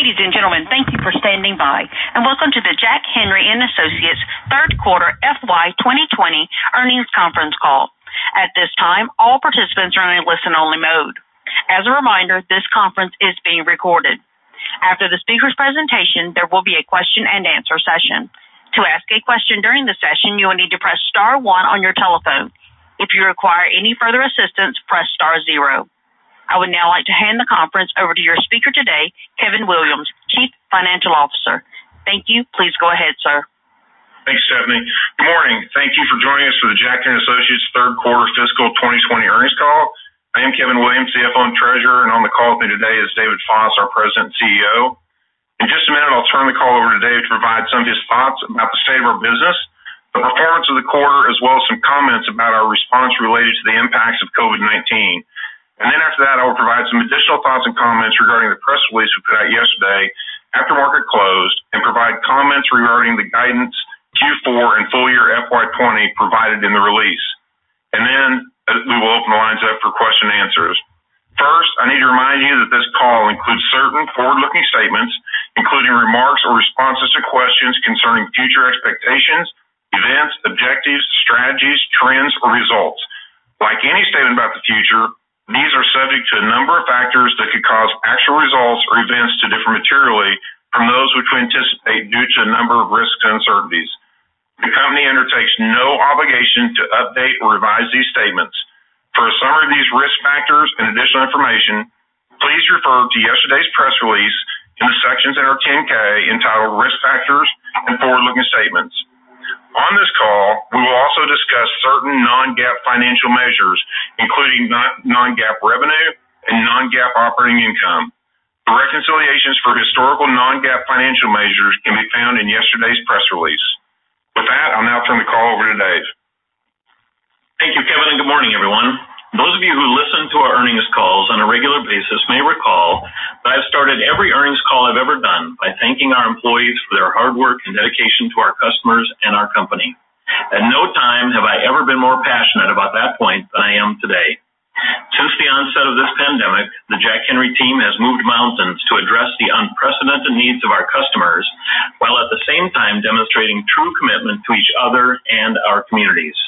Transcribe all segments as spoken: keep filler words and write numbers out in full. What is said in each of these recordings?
Ladies and gentlemen, thank you for standing by, and welcome to the Jack Henry and Associates third quarter F Y twenty twenty earnings conference call. At this time, all participants are in a listen-only mode. As a reminder, this conference is being recorded. After the speaker's presentation, there will be a question and answer session. To ask a question during the session, you will need to press star one on your telephone. If you require any further assistance, press star zero. I would now like to hand the conference over to your speaker today, Kevin Williams, Chief Financial Officer. Thank you. Please go ahead, sir. Thanks, Stephanie. Good morning. Thank you for joining us for the Jack Henry Associates third quarter fiscal twenty twenty earnings call. I am Kevin Williams, C F O and Treasurer, and on the call with me today is David Foss, our President and C E O. In just a minute, I'll turn the call over to Dave to provide some of his thoughts about the state of our business, the performance of the quarter, as well as some comments about our response related to the impacts of COVID nineteen. And then after that, I will provide some additional thoughts and comments regarding the press release we put out yesterday after market closed and provide comments regarding the guidance Q four and full year F Y twenty provided in the release. And then we will open the lines up for question and answers. First, I need to remind you that this call includes certain forward-looking statements, including remarks or responses to questions concerning future expectations, events, objectives, strategies, trends, or results. Like any statement about the future, these are subject to a number of factors that could cause actual results or events to differ materially from those which we anticipate due to a number of risks and uncertainties. The company undertakes no obligation to update or revise these statements. For a summary of these risk factors and additional information, please refer to yesterday's press release in the sections in our ten K entitled Risk Factors and Forward-Looking Statements. On this call, we will also discuss certain non-GAAP financial measures, including non-GAAP revenue and non-GAAP operating income. The reconciliations for historical non-GAAP financial measures can be found in yesterday's press release. With that, I'll now turn the call over to Dave. Thank you, Kevin, and good morning, everyone. Those of you who listen to our earnings calls on a regular basis may recall that I've started every earnings call I've ever done by thanking our employees for their hard work and dedication to our customers and our company. At no time have I ever been more passionate about that point than I am today. Since the onset of this pandemic, the Jack Henry team has moved mountains to address the unprecedented needs of our customers, while at the same time demonstrating true commitment to each other and our communities.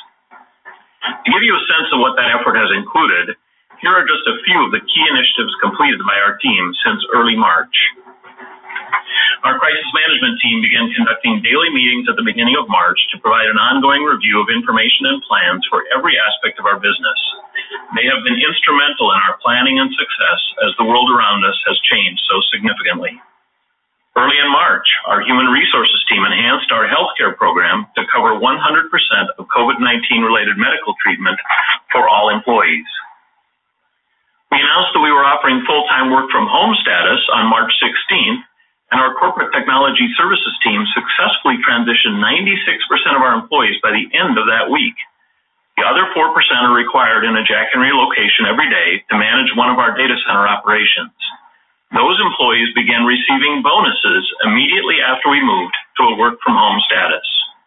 To give you a sense of what that effort has included, here are just a few of the key initiatives completed by our team since early March. Our crisis management team began conducting daily meetings at the beginning of March to provide an ongoing review of information and plans for every aspect of our business. They have been instrumental in our planning and success as the world around us has changed so significantly. Early in March, our human resources team enhanced our healthcare program to cover one hundred percent of COVID nineteen related medical treatment for all employees. We announced that we were offering full-time work from home status on March sixteenth, and our corporate technology services team successfully transitioned ninety-six percent of our employees by the end of that week. The other four percent are required in a Jack Henry location every day to manage one of our data center operations. Those employees began receiving bonuses immediately after we moved to a work-from-home status.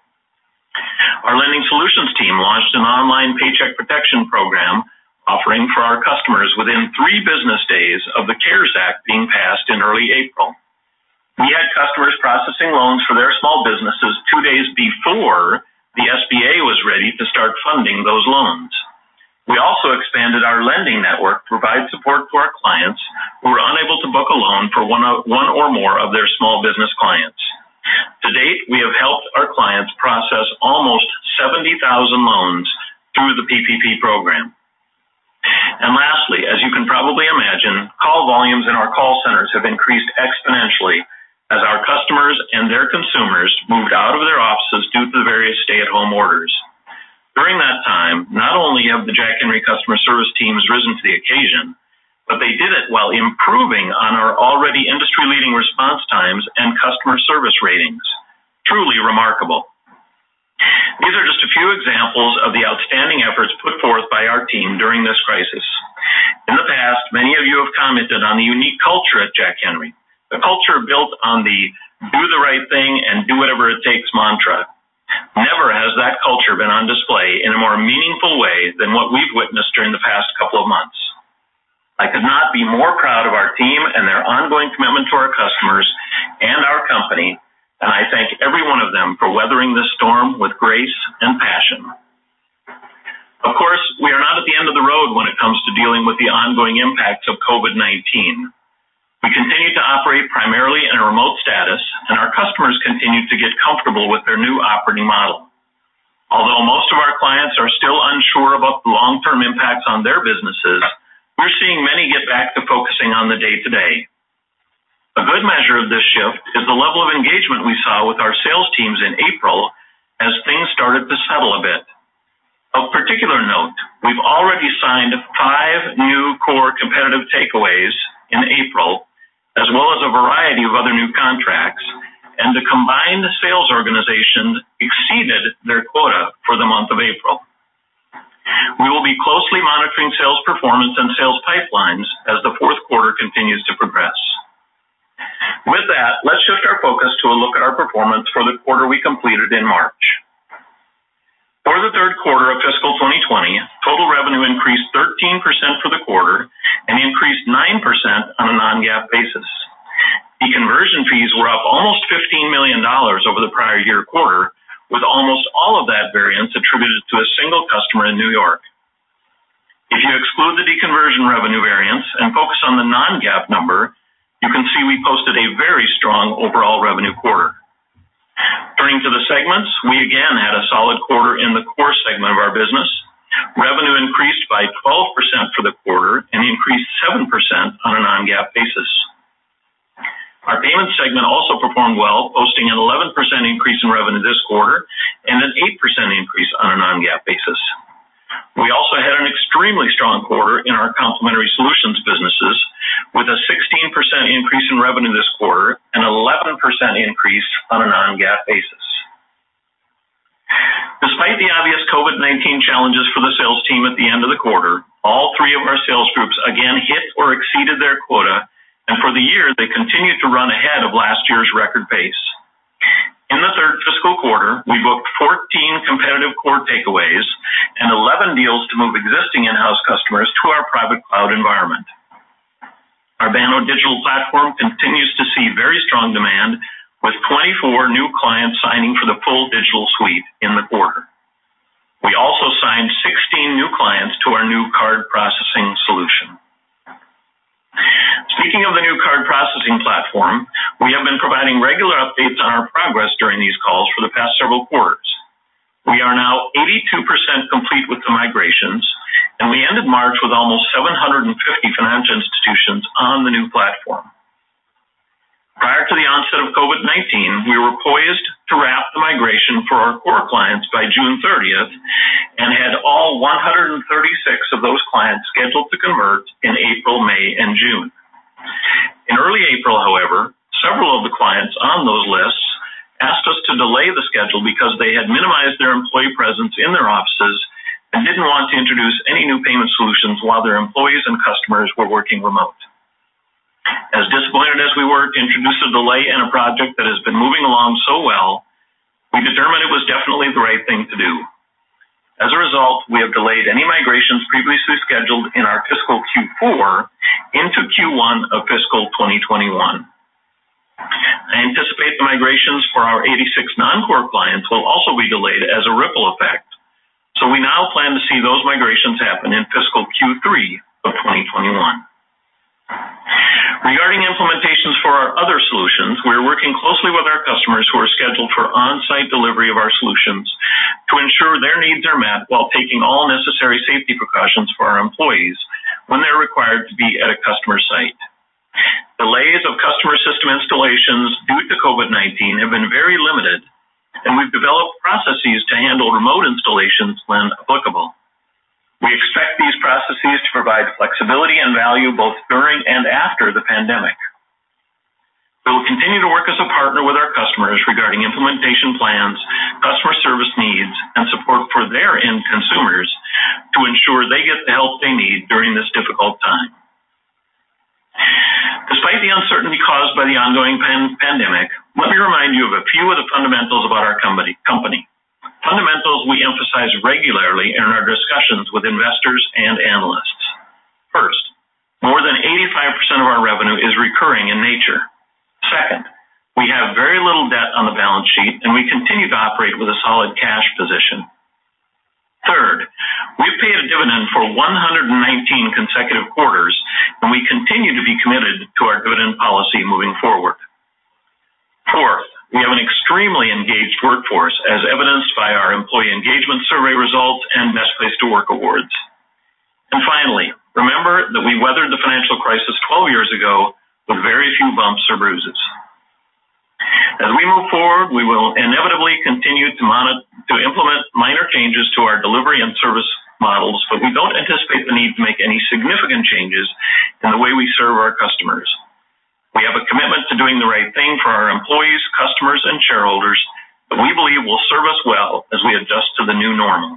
Our lending solutions team launched an online paycheck protection program offering for our customers within three business days of the CARES Act being passed in early April. We had customers processing loans for their small businesses two days before the S B A was ready to start funding those loans. We also expanded our lending network to provide support to our clients who were unable to book a loan for one, one or more of their small business clients. To date, we have helped our clients process almost seventy thousand loans through the P P P program. And lastly, as you can probably imagine, call volumes in our call centers have increased exponentially as our customers and their consumers moved out of their offices due to the various stay-at-home orders. During that time, not only have the Jack Henry customer service teams risen to the occasion, but they did it while improving on our already industry-leading response times and customer service ratings. Truly remarkable. These are just a few examples of the outstanding efforts put forth by our team during this crisis. In the past, many of you have commented on the unique culture at Jack Henry, the culture built on the do the right thing and do whatever it takes mantra. Never has that culture been on display in a more meaningful way than what we've witnessed during the past couple of months. I could not be more proud of our team and their ongoing commitment to our customers and our company, and I thank every one of them for weathering this storm with grace and passion. Of course, we are not at the end of the road when it comes to dealing with the ongoing impacts of COVID nineteen. We continue to operate primarily in a remote status, and our customers continue to get comfortable with their new operating model. Although most of our clients are still unsure about the long-term impacts on their businesses, we're seeing many get back to focusing on the day-to-day. A good measure of this shift is the level of engagement we saw with our sales teams in April as things started to settle a bit. Of particular note, we've already signed five new core competitive takeaways in April, as well as a variety of other new contracts, and the combined sales organization exceeded their quota for the month of April. We will be closely monitoring sales performance and sales pipelines as the fourth quarter continues to progress. With that, let's shift our focus to a look at our performance for the quarter we completed in March. For the third quarter of fiscal twenty twenty, total revenue increased thirteen percent for the quarter and increased nine percent on a non-GAAP basis. The conversion fees were up almost fifteen million dollars over the prior year quarter, with almost all of that variance attributed to a single customer in New York. If you exclude the deconversion revenue variance and focus on the non-GAAP number, you can see we posted a very strong overall revenue quarter. Turning to the segments, we again had a solid quarter in the core segment of our business. Revenue increased by twelve percent for the quarter and increased seven percent on a non-GAAP basis. Our payments segment also performed well, posting an eleven percent increase in revenue this quarter and an eight percent increase on a non-GAAP basis. We also had an extremely strong quarter in our complementary solutions businesses, with a sixteen percent increase in revenue this quarter and an eleven percent increase on a non-GAAP basis. Despite the obvious COVID nineteen challenges for the sales team at the end of the quarter, all three of our sales groups again hit or exceeded their quota, and for the year, they continued to run ahead of last year's record pace. In the third fiscal quarter, we booked fourteen competitive core takeaways and eleven deals to move existing in-house customers to our private cloud environment. Our Banno digital platform continues to see very strong demand, with twenty-four new clients signing for the full digital suite in the quarter. We also signed sixteen new clients to our new card processing solution. Speaking of the new card processing platform, we have been providing regular updates on our progress during these calls for the past several quarters. We are now eighty-two percent complete with the migrations, and we ended March with almost seven hundred fifty financial institutions on the new platform. Prior to the onset of COVID nineteen, we were poised to wrap the migration for our core clients by June thirtieth and had all one hundred thirty-six of those clients scheduled to convert in April, May, and June. In early April, however, several of the clients on those lists asked us to delay the schedule because they had minimized their employee presence in their offices and didn't want to introduce any new payment solutions while their employees and customers were working remote. As disappointed as we were to introduce a delay in a project that has been moving along so well, we determined it was definitely the right thing to do. As a result, we have delayed any migrations previously scheduled in our fiscal Q four into Q one of fiscal twenty twenty-one. I anticipate the migrations for our eighty-six non-core clients will also be delayed as a ripple effect, so we now plan to see those migrations happen in fiscal Q three of twenty twenty-one. Regarding implementations for our other solutions, we are working closely with our customers who are scheduled for on-site delivery of our solutions to ensure their needs are met while taking all necessary safety precautions for our employees when they're required to be at a customer site. Delays of customer system installations due to COVID nineteen have been very limited, and we've developed processes to handle remote installations when applicable. We expect these processes to provide flexibility and value both during and after the pandemic. We will continue to work as a partner with our customers regarding implementation plans, customer service needs, and support for their end consumers to ensure they get the help they need during this difficult time. Despite the uncertainty caused by the ongoing pan- pandemic, let me remind you of a few of the fundamentals about our company. company. Fundamentals we emphasize regularly in our discussions with investors and analysts. First, More than eighty-five percent of our revenue is recurring in nature. Second, we have very little debt on the balance sheet, and we continue to operate with a solid cash position. Third, we've paid a dividend for one hundred nineteen consecutive quarters, and we continue to be committed to our dividend policy moving forward. Fourth, we have an extremely engaged workforce, as evidenced by our employee engagement survey results and Best Place to Work awards. And finally, remember that we weathered the financial crisis twelve years ago with very few bumps or bruises. As we move forward, we will inevitably continue to, monitor, to implement minor changes to our delivery and service models, but we don't anticipate the need to make any significant changes in the way we serve our customers. We have a commitment to doing the right thing for our employees, customers, and shareholders that we believe will serve us well as we adjust to the new normal.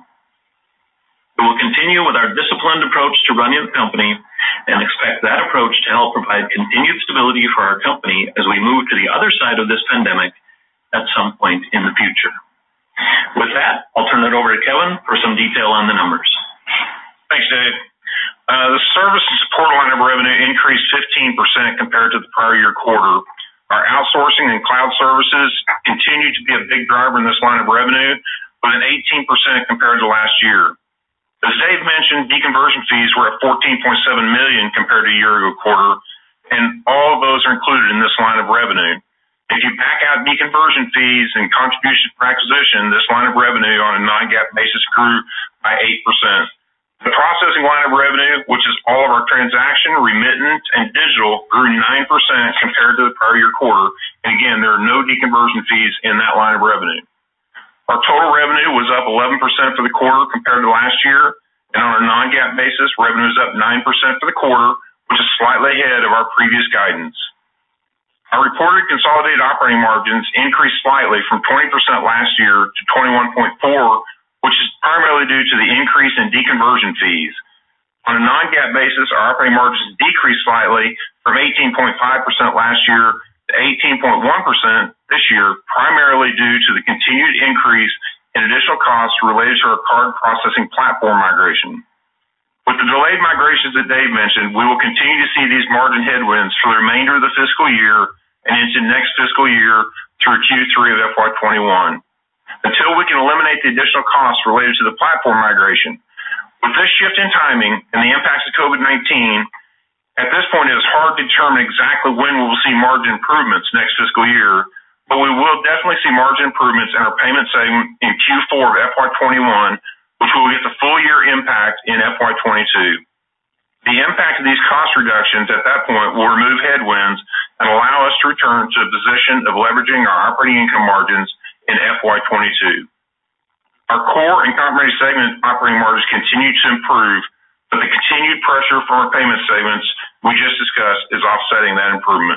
We will continue with our disciplined approach to running the company and expect that approach to help provide continued stability for our company as we move to the other side of this pandemic at some point in the future. With that, I'll turn it over to Kevin for some detail on the numbers. Thanks, Dave. Uh, the service and support line of revenue increased fifteen percent compared to the prior year quarter. Our outsourcing and cloud services continue to be a big driver in this line of revenue, with an eighteen percent compared to last year. As Dave mentioned, deconversion fees were at fourteen point seven million dollars compared to a year ago quarter, and all of those are included in this line of revenue. If you back out deconversion fees and contribution for acquisition, this line of revenue on a non-GAAP basis grew by eight percent. The processing line of revenue, which is all of our transaction, remittance, and digital, grew nine percent compared to the prior year quarter, and again, there are no deconversion fees in that line of revenue. Our total revenue was up eleven percent for the quarter compared to last year, and on a non-GAAP basis, revenue is up nine percent for the quarter, which is slightly ahead of our previous guidance. Our reported consolidated operating margins increased slightly from twenty percent last year to twenty-one point four percent, which is primarily due to the increase in deconversion fees. On a non-GAAP basis, our operating margins decreased slightly from eighteen point five percent last year to eighteen point one percent this year, primarily due to the continued increase in additional costs related to our card processing platform migration. With the delayed migrations that Dave mentioned, we will continue to see these margin headwinds for the remainder of the fiscal year and into next fiscal year through Q three of F Y twenty-one, until we can eliminate the additional costs related to the platform migration. With this shift in timing and the impacts of COVID nineteen, at this point, it is hard to determine exactly when we will see margin improvements next fiscal year, but we will definitely see margin improvements in our payment segment in Q four of F Y twenty-one, which will get the full year impact in F Y twenty-two. The impact of these cost reductions at that point will remove headwinds and allow us to return to a position of leveraging our operating income margins in F Y twenty-two. Our core and complementary segment operating margins continue to improve, but the continued pressure from our payment segments we just discussed is offsetting that improvement.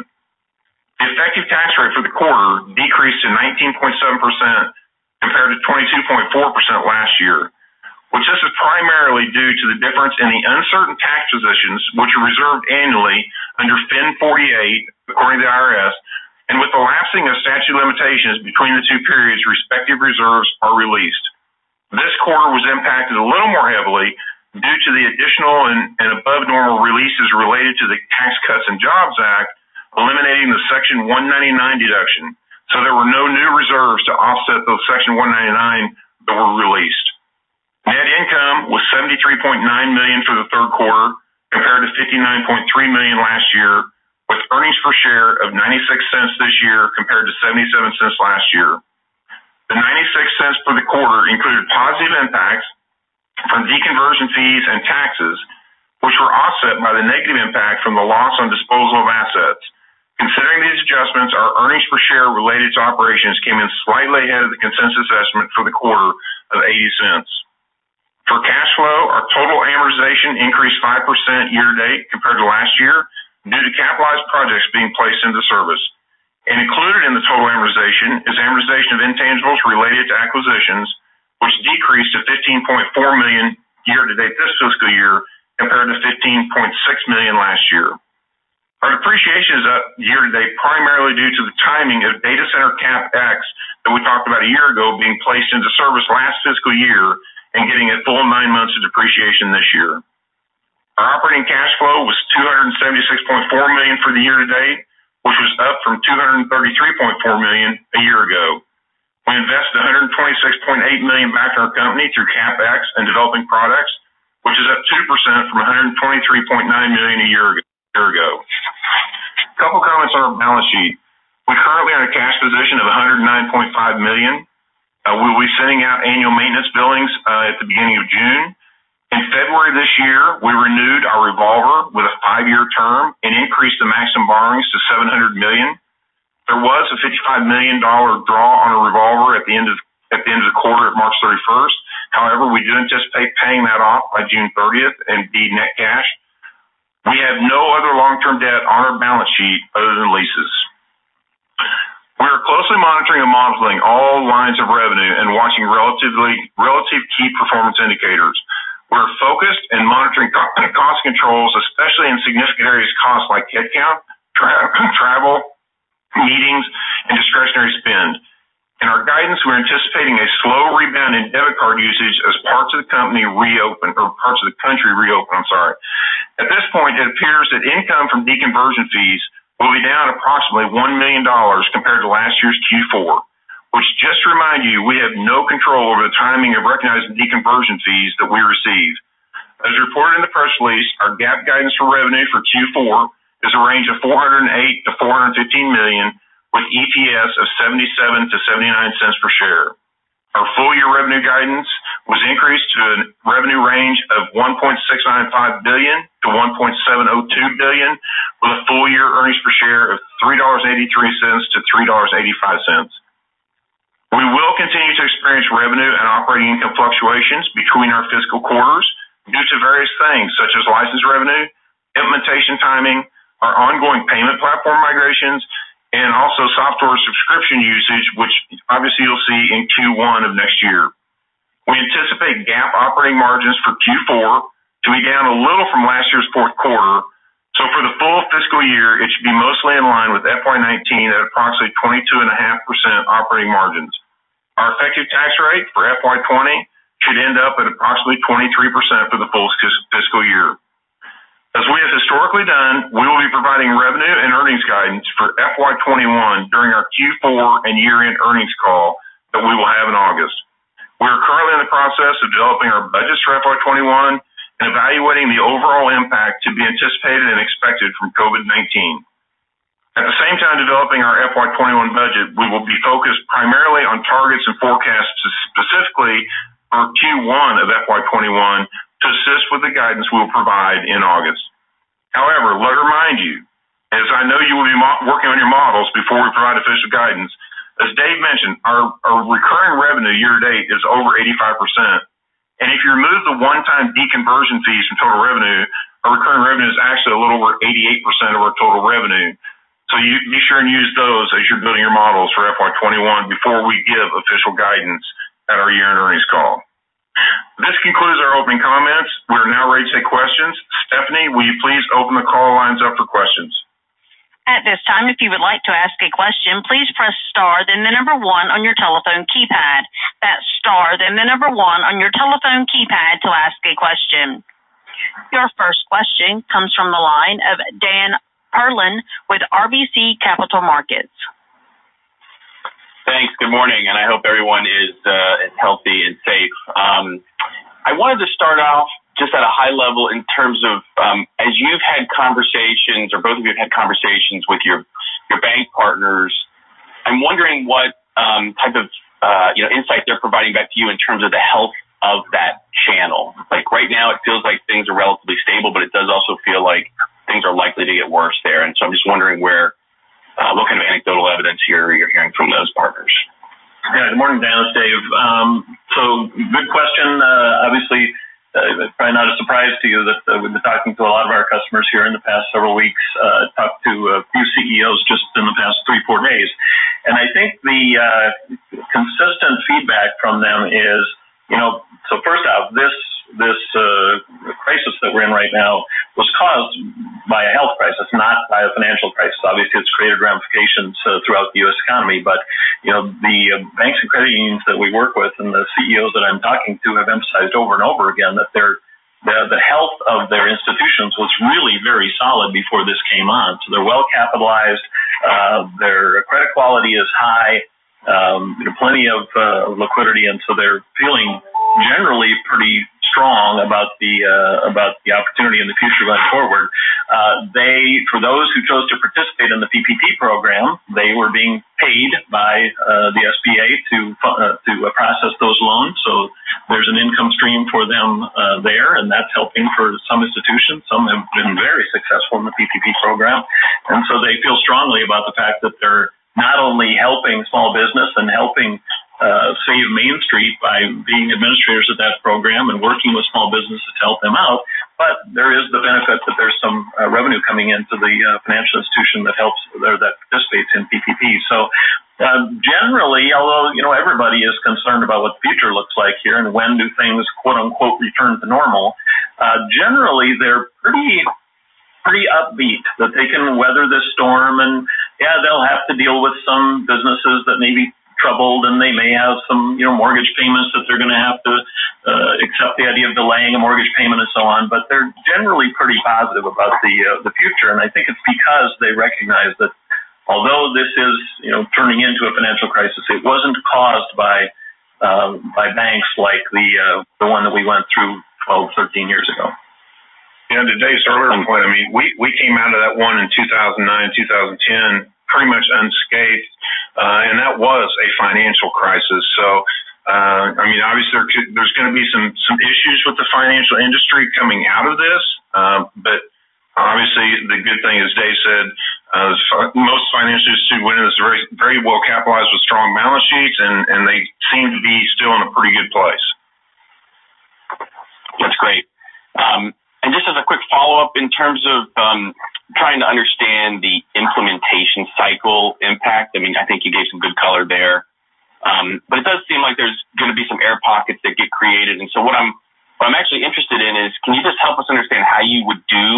The effective tax rate for the quarter decreased to nineteen point seven percent compared to twenty-two point four percent last year, which this is primarily due to the difference in the uncertain tax positions which are reserved annually under FIN forty-eight, according to the I R S, and with the lapsing of statute of limitations between the two periods, respective reserves are released. This quarter was impacted a little more heavily due to the additional and, and above normal releases related to the Tax Cuts and Jobs Act, eliminating the Section one ninety-nine deduction. So there were no new reserves to offset those Section one ninety-nine that were released. Net income was seventy-three point nine million dollars for the third quarter compared to fifty-nine point three million dollars last year, with earnings per share of ninety-six cents this year compared to seventy-seven cents last year. The ninety-six cents for the quarter included positive impacts from deconversion fees and taxes, which were offset by the negative impact from the loss on disposal of assets. Considering these adjustments, our earnings per share related to operations came in slightly ahead of the consensus estimate for the quarter of eighty cents. For cash flow, our total amortization increased five percent year-to-date compared to last year due to capitalized projects being placed into service. And included in the total amortization is amortization of intangibles related to acquisitions, which decreased to fifteen point four million dollars year-to-date this fiscal year compared to fifteen point six million dollars last year. Our depreciation is up year-to-date primarily due to the timing of data center CapEx that we talked about a year ago being placed into service last fiscal year and getting a full nine months of depreciation this year. Our operating cash flow was two hundred seventy-six point four million dollars for the year to date, which was up from two hundred thirty-three point four million dollars a year ago. We invested one hundred twenty-six point eight million dollars back in our company through CapEx and developing products, which is up two percent from one hundred twenty-three point nine million dollars a year ago. A couple comments on our balance sheet. We currently are in a cash position of one hundred nine point five million dollars. Uh, we'll be sending out annual maintenance billings uh, at the beginning of June. In February this year, we renewed our revolver with a five-year term and increased the maximum borrowings to seven hundred million dollars. There was a fifty-five million dollars draw on a revolver at the end of at the end of the quarter at March thirty-first. However, we do anticipate paying that off by June thirtieth and be net cash. We have no other long-term debt on our balance sheet other than leases. We are closely monitoring and modeling all lines of revenue and watching relatively relative key performance indicators. We're focused and monitoring cost controls, especially in significant areas of costs like headcount, tra- travel, meetings, and discretionary spend. In our guidance, we're anticipating a slow rebound in debit card usage as parts of the company reopen, or parts of the country reopen, I'm sorry. At this point, it appears that income from deconversion fees will be down approximately one million dollars compared to last year's Q four. Which, just to remind you, we have no control over the timing of recognizing deconversion fees that we receive. As reported in the press release, our GAAP guidance for revenue for Q four is a range of four hundred eight to four hundred fifteen million dollars with E P S of seventy-seven to seventy-nine cents per share. Our full-year revenue guidance was increased to a revenue range of one point six nine five billion dollars to one point seven zero two billion dollars with a full-year earnings per share of three dollars and eighty-three cents to three dollars and eighty-five cents. We will continue to experience revenue and operating income fluctuations between our fiscal quarters due to various things such as license revenue, implementation timing, our ongoing payment platform migrations, and also software subscription usage, which obviously you'll see in Q one of next year. We anticipate GAAP operating margins for Q four to be down a little from last year's fourth quarter, so for the full fiscal year, it should be mostly in line with F Y nineteen at approximately twenty-two point five percent operating margins. Our effective tax rate for F Y twenty should end up at approximately twenty-three percent for the full fiscal year. As we have historically done, we will be providing revenue and earnings guidance for F Y twenty-one during our Q four and year-end earnings call that we will have in August. We are currently in the process of developing our budgets for F Y twenty-one and evaluating the overall impact to be anticipated and expected from COVID nineteen. At the same time developing our F Y twenty-one budget, we will be focused primarily on targets and forecasts specifically for Q one of F Y twenty-one to assist with the guidance we will provide in August. However, let me remind you, as I know you will be mo- working on your models before we provide official guidance, as Dave mentioned, our, our recurring revenue year to date is over eighty-five percent. And if you remove the one-time deconversion fees from total revenue, our recurring revenue is actually a little over eighty-eight percent of our total revenue. So you be sure and use those as you're building your models for F Y twenty-one before we give official guidance at our year-end earnings call. This concludes our opening comments. We are now ready to take questions. Stephanie, will you please open the call lines up for questions? At this time, if you would like to ask a question, please press star, then the number one on your telephone keypad. That's star, then the number one on your telephone keypad to ask a question. Your first question comes from the line of Dan Perlin with R B C Capital Markets. Thanks. Good morning, and I hope everyone is, uh, is healthy and safe. Um, I wanted to start off just at a high level in terms of um, as you've had conversations, or both of you have had conversations with your your bank partners, I'm wondering what um, type of uh, you know insight they're providing back to you in terms of the health of that channel. Like right now, it feels like things are relatively stable, but it does also feel like things are likely to get worse there. And so I'm just wondering where, uh, what kind of anecdotal evidence you're you're hearing from those partners. Yeah. Good morning, Dan. It's Dave. Um, so good question. Uh, obviously. Uh, probably not a surprise to you that uh, we've been talking to a lot of our customers here in the past several weeks, uh, talked to a few C E Os just in the past three, four days. And I think the uh, consistent feedback from them is, you know, so first off, this this uh, crisis that we're in right now was caused by a health crisis, not by a financial crisis. Obviously, it's created ramifications uh, throughout the U S economy, but, you know, the uh, banks and credit unions that we work with and the C E Os that I'm talking to have emphasized over and over again that they're the, the health of their institutions was really very solid before this came on. So they're well capitalized, uh, their credit quality is high, um, you know, plenty of uh, liquidity, and so they're feeling generally pretty strong about the uh, about the opportunity in the future going forward. Uh, they, for those who chose to participate in the P P P program, they were being paid by uh, the S B A to uh, to uh, process those loans. So there's an income stream for them uh, there, and that's helping for some institutions. Some have been very successful in the P P P program, and so they feel strongly about the fact that they're not only helping small business and helping Uh, save Main Street by being administrators of that program and working with small businesses to help them out, but there is the benefit that there's some uh, revenue coming into the uh, financial institution that helps or that participates in P P P. So uh, generally, although you know everybody is concerned about what the future looks like here and when do things quote unquote return to normal, uh, generally they're pretty pretty upbeat that they can weather this storm, and yeah, they'll have to deal with some businesses that maybe troubled, and they may have some, you know, mortgage payments that they're going to have to uh, accept the idea of delaying a mortgage payment and so on. But they're generally pretty positive about the uh, the future, and I think it's because they recognize that although this is, you know, turning into a financial crisis, it wasn't caused by uh, by banks like the uh, the one that we went through twelve, thirteen years ago. Yeah, to Dave's earlier point, I mean, we, we came out of that one in two thousand nine, two thousand ten pretty much unscathed, uh, and that was a financial crisis. So, uh, I mean, obviously there could, there's going to be some, some issues with the financial industry coming out of this, uh, but obviously the good thing, as Dave said, uh, most financial institutions are very, very well capitalized with strong balance sheets, and, and they seem to be still in a pretty good place. That's great. Um, and just as a quick follow-up in terms of um, trying to understand the implementation cycle impact, I mean, I think you gave some good color there. Um, but it does seem like there's going to be some air pockets that get created. And so what I'm what I'm actually interested in is, can you just help us understand how you would do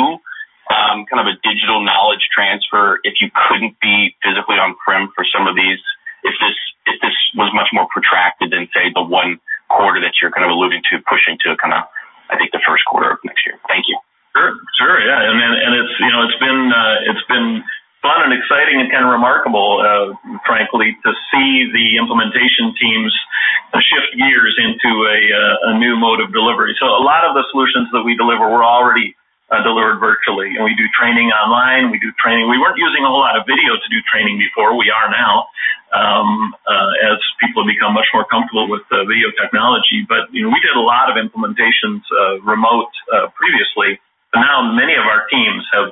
um, kind of a digital knowledge transfer if you couldn't be physically on-prem for some of these, if this if this was much more protracted than, say, the one quarter that you're kind of alluding to, pushing to kind of, I think, the first quarter of next year. Thank you. Sure, sure, yeah, and and it's you know it's been uh, it's been fun and exciting and kind of remarkable, uh, frankly, to see the implementation teams shift gears into a uh, a new mode of delivery. So a lot of the solutions that we deliver were already uh, delivered virtually, and we do training online. We do training. We weren't using a whole lot of video to do training before. We are now, um, uh, as people have become much more comfortable with uh, video technology. But you know, we did a lot of implementations uh, remote uh, previously. But now many of our teams have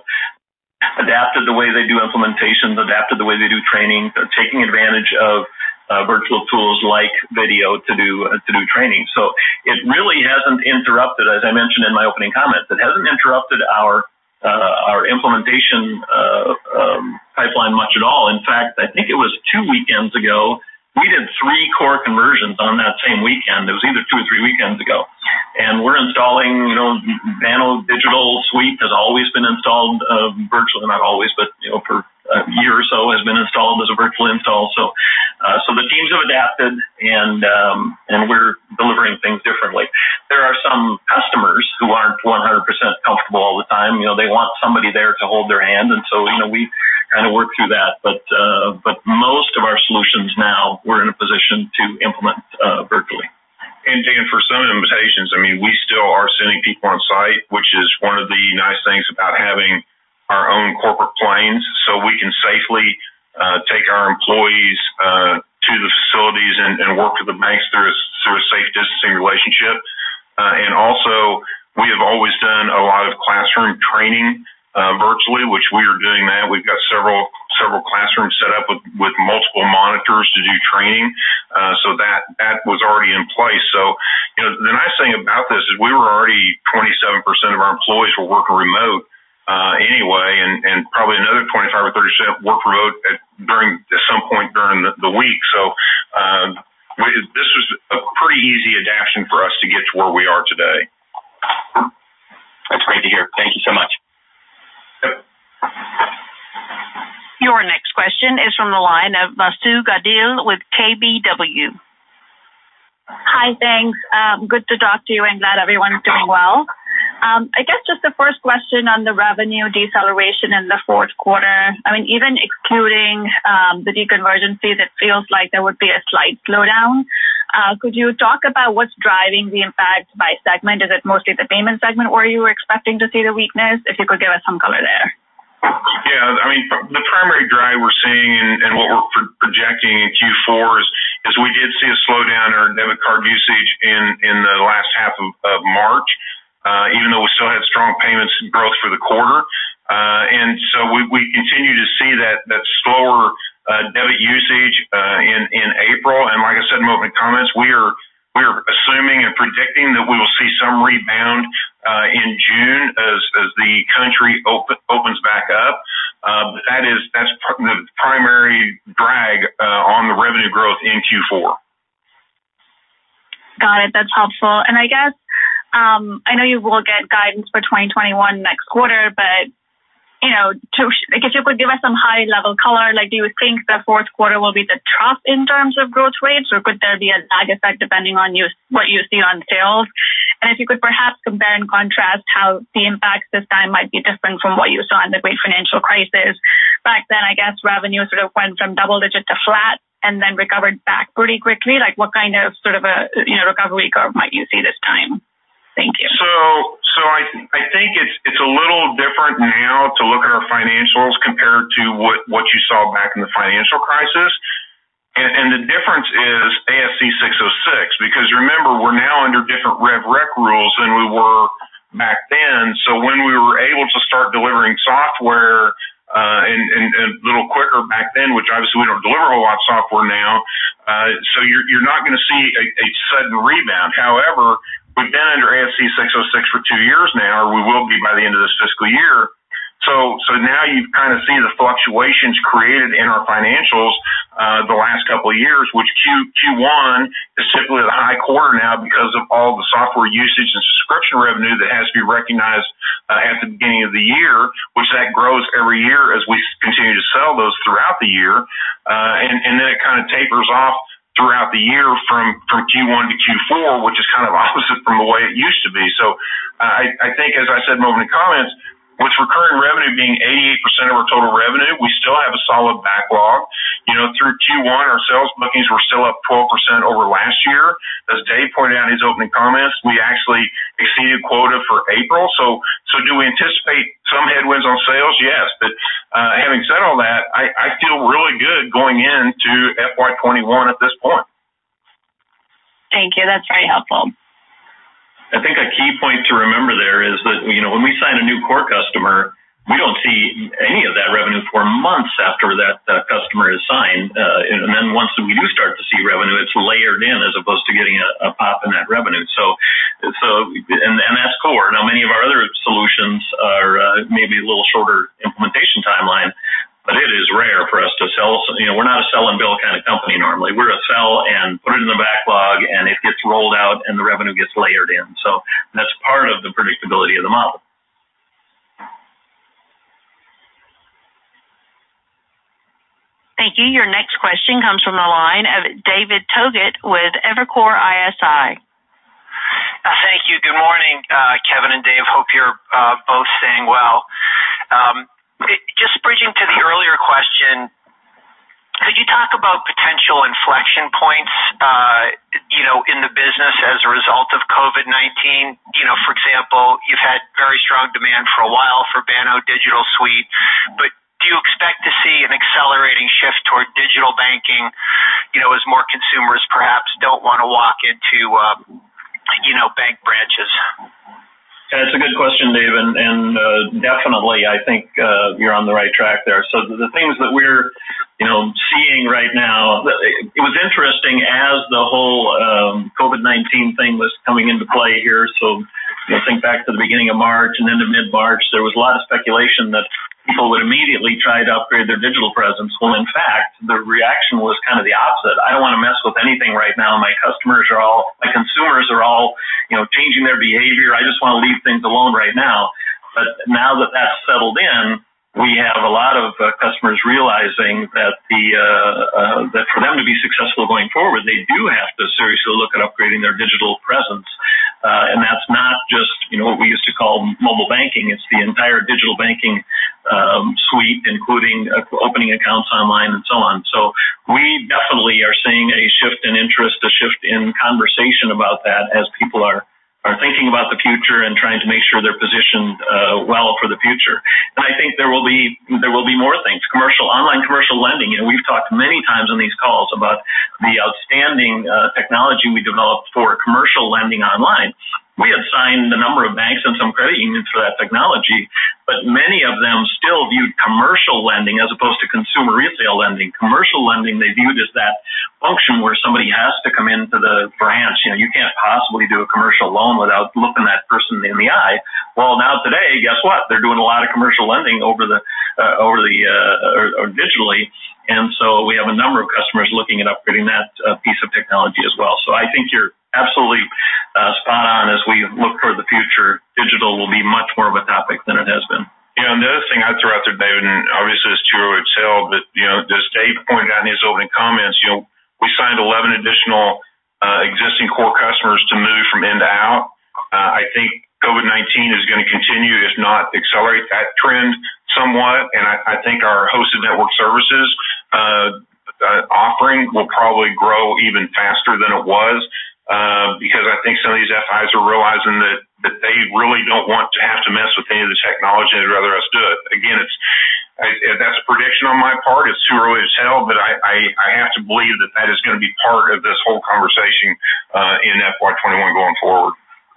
adapted the way they do implementations, adapted the way they do training, taking advantage of uh, virtual tools like video to do uh, to do training. So it really hasn't interrupted, as I mentioned in my opening comments, it hasn't interrupted our uh, our implementation uh, um, pipeline much at all. In fact, I think it was two weekends ago, we did three core conversions on that same weekend. It was either two or three weekends ago. And we're installing, you know, Banno Digital Suite has always been installed uh, virtually, not always, but, you know, for a year or so has been installed as a virtual install. So uh, so the teams have adapted, and um, and we're delivering things differently. There are some customers who aren't one hundred percent comfortable all the time. You know, they want somebody there to hold their hand, and so, you know, we kind of work through that. But uh, but most of our solutions now, we're in a position to implement uh, virtually. And Dan, for some invitations, I mean, we still are sending people on site, which is one of the nice things about having our own corporate planes, so we can safely uh, take our employees uh, to the facilities and, and work with the banks through a, through a safe distancing relationship. Uh, and also, we have always done a lot of classroom training uh, virtually, which we are doing that. We've got several several classrooms set up with, with multiple monitors to do training. Uh, so that, that was already in place. So, you know, the nice thing about this is we were already twenty-seven percent of our employees were working remote uh, anyway, and, and probably another twenty-five or thirty percent work remote at, during at some point during the, the week. So uh, we, this was a pretty easy adaptation for us to get to where we are today. That's great to hear. Thank you so much. Yep. Your next question is from the line of Vasu Gadil with K B W. Hi, thanks. Um, good to talk to you, and glad everyone's doing well. Um, I guess just the first question on the revenue deceleration in the fourth quarter. I mean, even excluding um, the deconversion fees, it feels like there would be a slight slowdown. Uh, could you talk about what's driving the impact by segment? Is it mostly the payment segment where you were expecting to see the weakness? If you could give us some color there. Yeah, I mean, the primary drive we're seeing and, and what we're pro- projecting in Q four is, is we did see a slowdown in our debit card usage in, in the last half of, of March. Uh, even though we still had strong payments growth for the quarter. Uh, and so we, we continue to see that, that slower uh, debit usage uh, in, in April. And like I said in my opening comments, we are we are assuming and predicting that we will see some rebound uh, in June as, as the country open, opens back up. Uh, but that is that's pr- the primary drag uh, on the revenue growth in Q four. Got it. That's helpful. And I guess Um, I know you will get guidance for twenty twenty-one next quarter, but, you know, to, like if you could give us some high-level color, like do you think the fourth quarter will be the trough in terms of growth rates, or could there be a lag effect depending on you, what you see on sales? And if you could perhaps compare and contrast how the impacts this time might be different from what you saw in the great financial crisis. Back then, I guess revenue sort of went from double-digit to flat and then recovered back pretty quickly. Like what kind of sort of a, you know, recovery curve might you see this time? Thank you. So, so I, I think it's it's a little different now to look at our financials compared to what, what you saw back in the financial crisis. And, and the difference is A S C six oh six, because remember, we're now under different Rev Rec rules than we were back then. So when we were able to start delivering software uh, and, and, and a little quicker back then, which obviously we don't deliver a whole lot of software now, uh, so you're, you're not going to see a, a sudden rebound. However, we've been under A S C six oh six for two years now, or we will be by the end of this fiscal year. So, so now you kind of see the fluctuations created in our financials uh, the last couple of years, which Q, Q1 is typically the high quarter now because of all the software usage and subscription revenue that has to be recognized uh, at the beginning of the year, which that grows every year as we continue to sell those throughout the year. Uh, and, and then it kind of tapers off throughout the year from, from Q one to Q four, which is kind of opposite from the way it used to be. So uh, I, I think, as I said in my opening comments, with recurring revenue being eighty-eight percent of our total revenue, we still have a solid backlog. You know, through Q one, our sales bookings were still up twelve percent over last year. As Dave pointed out in his opening comments, we actually exceeded quota for April. So, so do we anticipate some headwinds on sales? Yes. But uh, having said all that, I, I feel really good going into F Y twenty-one at this point. Thank you. That's very helpful. I think a key point to remember there is that, you know, when we sign a new core customer, we don't see any of that revenue for months after that uh, customer is signed. Uh, and then once we do start to see revenue, it's layered in as opposed to getting a, a pop in that revenue. So, so, and, and that's core. Now, many of our other solutions are uh, maybe a little shorter implementation timeline, but it is rare for us to sell. You know, we're not a sell and bill kind of company normally. We're a sell and put it in the backlog, and it gets rolled out, and the revenue gets layered in. So that's part of the predictability of the model. Thank you. Your next question comes from the line of David Togut with Evercore I S I. Uh, thank you. Good morning, uh, Kevin and Dave. Hope you're uh, both staying well. Um, It, just bridging to the earlier question, could you talk about potential inflection points, uh, you know, in the business as a result of COVID nineteen? You know, for example, you've had very strong demand for a while for Banno Digital Suite, but do you expect to see an accelerating shift toward digital banking, you know, as more consumers perhaps don't want to walk into, uh, you know, bank branches? Yeah, it's a good question, Dave, and, and uh, definitely I think uh, you're on the right track there. So the, the things that we're, you know, seeing right now, it was interesting as the whole um, COVID nineteen thing was coming into play here. So, you know, think back to the beginning of March and into mid-March, there was a lot of speculation that people would immediately try to upgrade their digital presence. Well, in fact, the reaction was kind of the opposite. I don't want to mess with anything right now. My customers are all, my consumers are all, you know, changing their behavior. I just want to leave things alone right now. But now that that's settled in, we have a lot of uh, customers realizing that the uh, uh, that for them to be successful going forward, they do have to seriously look at upgrading their digital presence, uh, and that's not just you know what we used to call mobile banking. It's the entire digital banking um, suite, including uh, opening accounts online and so on. So we definitely are seeing a shift in interest, a shift in conversation about that as people are. are thinking about the future and trying to make sure they're positioned uh, well for the future. And I think there will be there will be more things. Commercial, online commercial lending. You know, we've talked many times on these calls about the outstanding uh, technology we developed for commercial lending online. We had signed a number of banks and some credit unions for that technology, but many of them still viewed commercial lending as opposed to consumer retail lending. Commercial lending they viewed as that function where somebody has to come into the branch. You know, you can't possibly do a commercial loan without looking that person in the eye. Well, now today, guess what? They're doing a lot of commercial lending over the uh, over the uh, or, or digitally. And so we have a number of customers looking at upgrading that uh, piece of technology as well. So I think you're absolutely uh, spot on as we look toward the future. Digital will be much more of a topic than it has been. You know, and the other thing I'd throw out there, David, and obviously it's too early to tell, but, you know, as Dave pointed out in his opening comments, you know, we signed eleven additional uh, existing core customers to move from in to out. Uh, I think COVID nineteen is going to continue, if not accelerate that trend somewhat, and I, I think our hosted network services uh, uh, offering will probably grow even faster than it was. Uh, because I think some of these F Is are realizing that, that they really don't want to have to mess with any of the technology. They'd rather us do it. Again, it's I, that's a prediction on my part. It's too early to tell, but I, I, I have to believe that that is going to be part of this whole conversation uh, in F Y twenty-one going forward.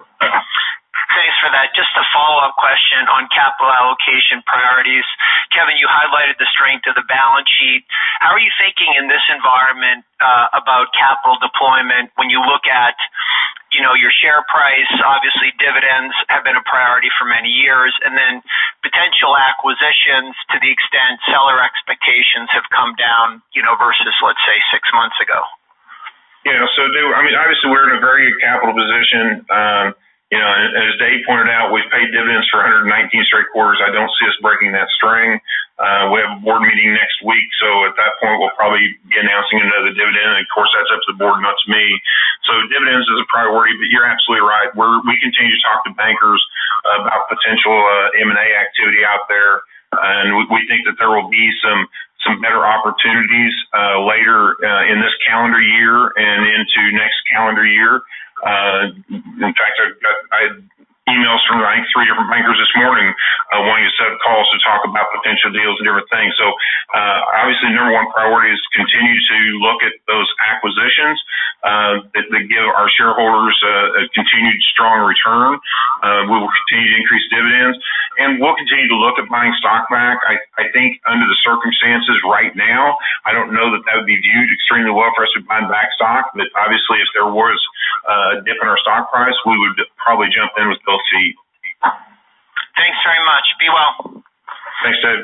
Thanks for that. Just a follow-up question on capital allocation priorities. Kevin, you highlighted the strength of the balance sheet. How are you thinking in this environment uh, about capital deployment when you look at, you know, your share price? Obviously, dividends have been a priority for many years, and then potential acquisitions to the extent seller expectations have come down, you know, versus, let's say, six months ago. Yeah, so, I mean, obviously we're in a very good capital position. Um, You know, as Dave pointed out, we've paid dividends for one hundred nineteen straight quarters. I don't see us breaking that string. Uh, we have a board meeting next week, so at that point we'll probably be announcing another dividend. And of course, that's up to the board, not to me. So dividends is a priority, but you're absolutely right. We're, we continue to talk to bankers about potential uh, M and A activity out there, and we, we think that there will be some some better opportunities uh, later uh, in this calendar year and into next calendar year. Uh, in fact, I got I had emails from I think three different bankers this morning uh, wanting to set up calls to talk about potential deals and different things. So uh, obviously, number one priority is continue to look at those acquisitions uh, that, that give our shareholders uh, a continued strong return. Uh, we will continue to increase dividends, and we'll continue to look at buying stock back. I, I think under the circumstances right now, I don't know that that would be viewed extremely well for us to buy back stock, but obviously if there was uh, a dip in our stock price, we would probably jump in with both feet. Thanks very much. Be well. Thanks, Dave.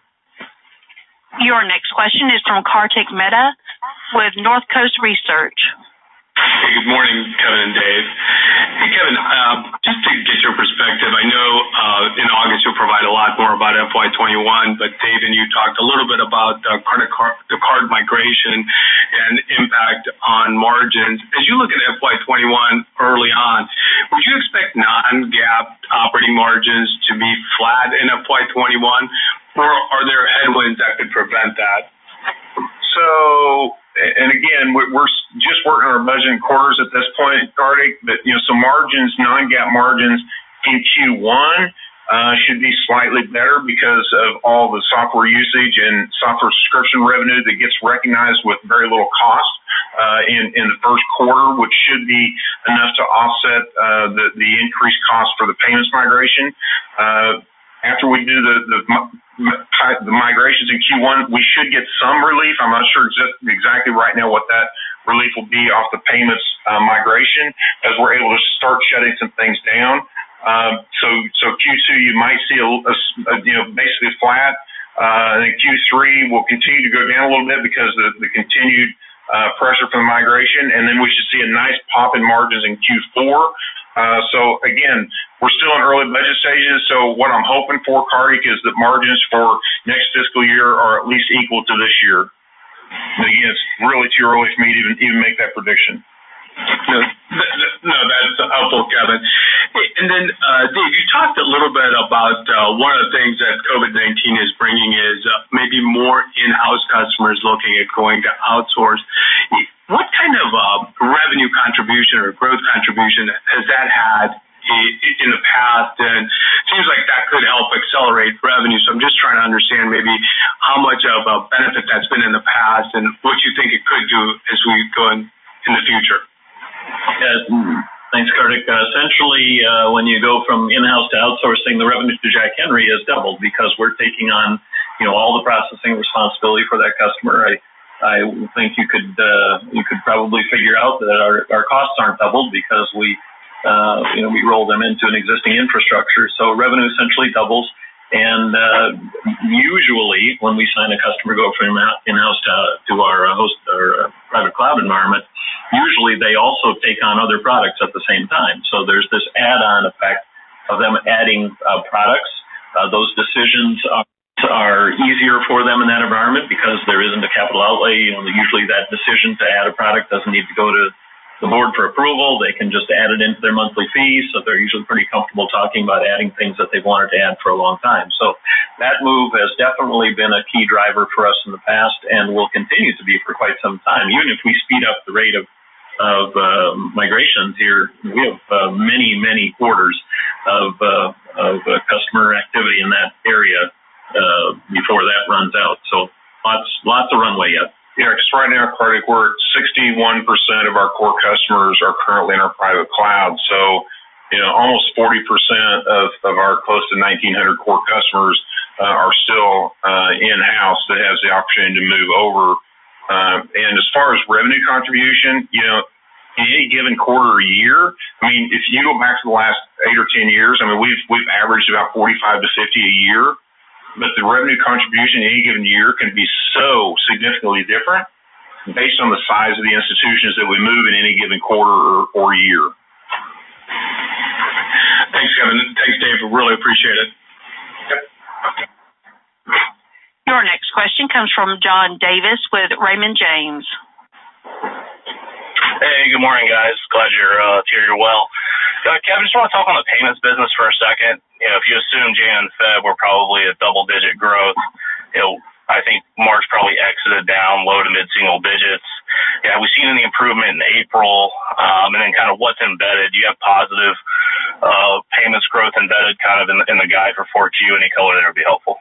Your next question is from Kartik Mehta with North Coast Research. Hey, good morning, Kevin and Dave. Hey, Kevin, uh, just to get your perspective, I know uh, in August you'll provide a lot more about F Y twenty-one, but Dave and you talked a little bit about the credit card, the card migration and impact on margins. As you look at F Y twenty-one early on, would you expect non-GAAP operating margins to be flat in F Y twenty-one, or are there headwinds that could prevent that? So, and again, we're just working on our budget quarters at this point, Kartik, but, you know, so margins, non-GAAP margins in Q one uh, should be slightly better because of all the software usage and software subscription revenue that gets recognized with very little cost uh, in, in the first quarter, which should be enough to offset uh, the, the increased cost for the payments migration. Uh, After we do the, the the migrations in Q one, we should get some relief. I'm not sure exactly right now what that relief will be off the payments uh, migration, as we're able to start shutting some things down. Um, so so Q two you might see a, a, a you know basically flat. Uh, and then Q three will continue to go down a little bit because of the, the continued uh, pressure from the migration, and then we should see a nice pop in margins in Q four. Uh, so again, we're still in early budget stages. So what I'm hoping for, Kartik, is that margins for next fiscal year are at least equal to this year. But again, it's really too early for me to even, even make that prediction. No, no, that's helpful, Kevin. And then, uh, Dave, you talked a little bit about uh, one of the things that COVID nineteen is bringing is uh, maybe more in-house customers looking at going to outsource. What kind of uh, revenue contribution or growth contribution has that had in the past? And it seems like that could help accelerate revenue. So I'm just trying to understand maybe how much of a benefit that's been in the past and what you think it could do as we go in, in the future. Yeah, thanks, Kartik. Uh, essentially, uh, when you go from in-house to outsourcing, the revenue to Jack Henry has doubled because we're taking on, you know, all the processing responsibility for that customer. I, I think you could uh, you could probably figure out that our, our costs aren't doubled because we, uh, you know, we roll them into an existing infrastructure. So revenue essentially doubles. And uh, usually, when we sign a customer go from in-house to, to our uh, host or uh, private cloud environment, usually they also take on other products at the same time. So there's this add-on effect of them adding uh, products. Uh, those decisions are, are easier for them in that environment because there isn't a capital outlay. You know, usually that decision to add a product doesn't need to go to the board for approval. They can just add it into their monthly fees, so they're usually pretty comfortable talking about adding things that they've wanted to add for a long time. So that move has definitely been a key driver for us in the past and will continue to be for quite some time. Even if we speed up the rate of of uh, migrations here, we have uh, many, many quarters of uh, of uh, customer activity in that area uh, before that runs out. So lots lots of runway yet. Yeah, because right now, Kartik, we're at sixty-one percent of our core customers are currently in our private cloud. So, you know, almost forty percent of, of our close to nineteen hundred core customers uh, are still uh, in-house that has the opportunity to move over. Uh, and as far as revenue contribution, you know, in any given quarter or year, I mean, if you go back to the last eight or ten years, I mean, we've we've averaged about forty-five to fifty a year. But the revenue contribution in any given year can be so significantly different based on the size of the institutions that we move in any given quarter or, or year. Thanks, Kevin. Thanks, Dave. We really appreciate it. Yep. Your next question comes from John Davis with Raymond James. Hey, good morning, guys. Glad you're uh, here. You're well. Uh, Kevin, just want to talk on the payments business for a second. You know, if you assume Jan and Feb were probably at double-digit growth, you know, I think March probably exited down low to mid-single digits. Yeah, we've seen any improvement in April, um, and then kind of what's embedded. Do you have positive uh, payments growth embedded kind of in the, in the guide for four Q? Any color there would be helpful.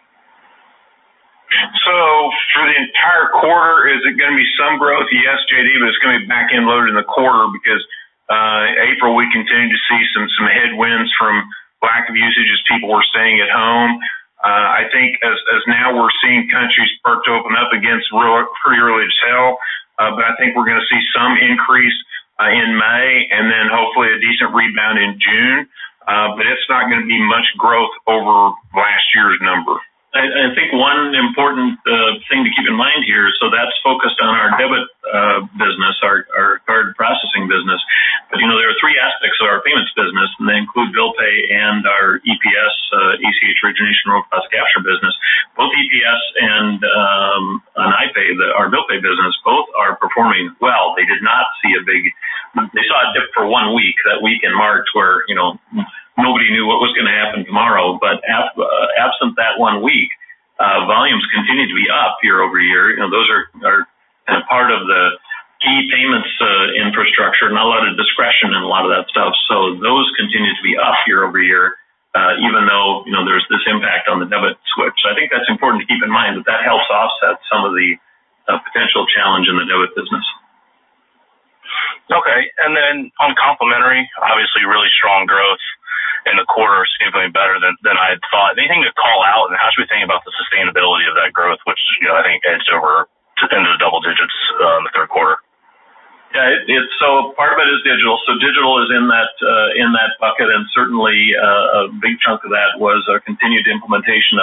So for the entire quarter, is it going to be some growth? Yes, J D, but it's going to be back-end loaded in the quarter because uh, April we continue to see some some headwinds from lack of usage as people were staying at home. Uh, I think as as now we're seeing countries start to open up again, it's real, pretty early to tell, uh, but I think we're going to see some increase uh, in May and then hopefully a decent rebound in June, uh, but it's not going to be much growth over last year's number. I, I think one important uh, thing to keep in mind here, so that's focused on our debit uh, business, our, our card processing business. But, you know, there are three aspects of our payments business, and they include bill pay and our E P S, uh, A C H origination road cost capture business. Both E P S and um, an iPay, the, our bill pay business, both are performing well. They did not see a big, they saw a dip for one week, that week in March where, you know, nobody knew what was going to happen tomorrow, but ab- uh, absent that one week, uh, volumes continue to be up year over year. You know, those are, are kind of part of the key payments uh, infrastructure, not a lot of discretion in a lot of that stuff. So those continue to be up year over year, uh, even though, you know, there's this impact on the debit switch. So I think that's important to keep in mind that that helps offset some of the uh, potential challenge in the debit business. Okay. And then on complementary, obviously really strong growth in the quarter, significantly better than, than I had thought. Anything to call out, and how should we think about the sustainability of that growth, which, you know, I think edged over to into the double digits uh, in the third quarter? Yeah, it, it's so part of it is digital. So digital is in that uh, in that bucket, and certainly uh, a big chunk of that was a continued implementation of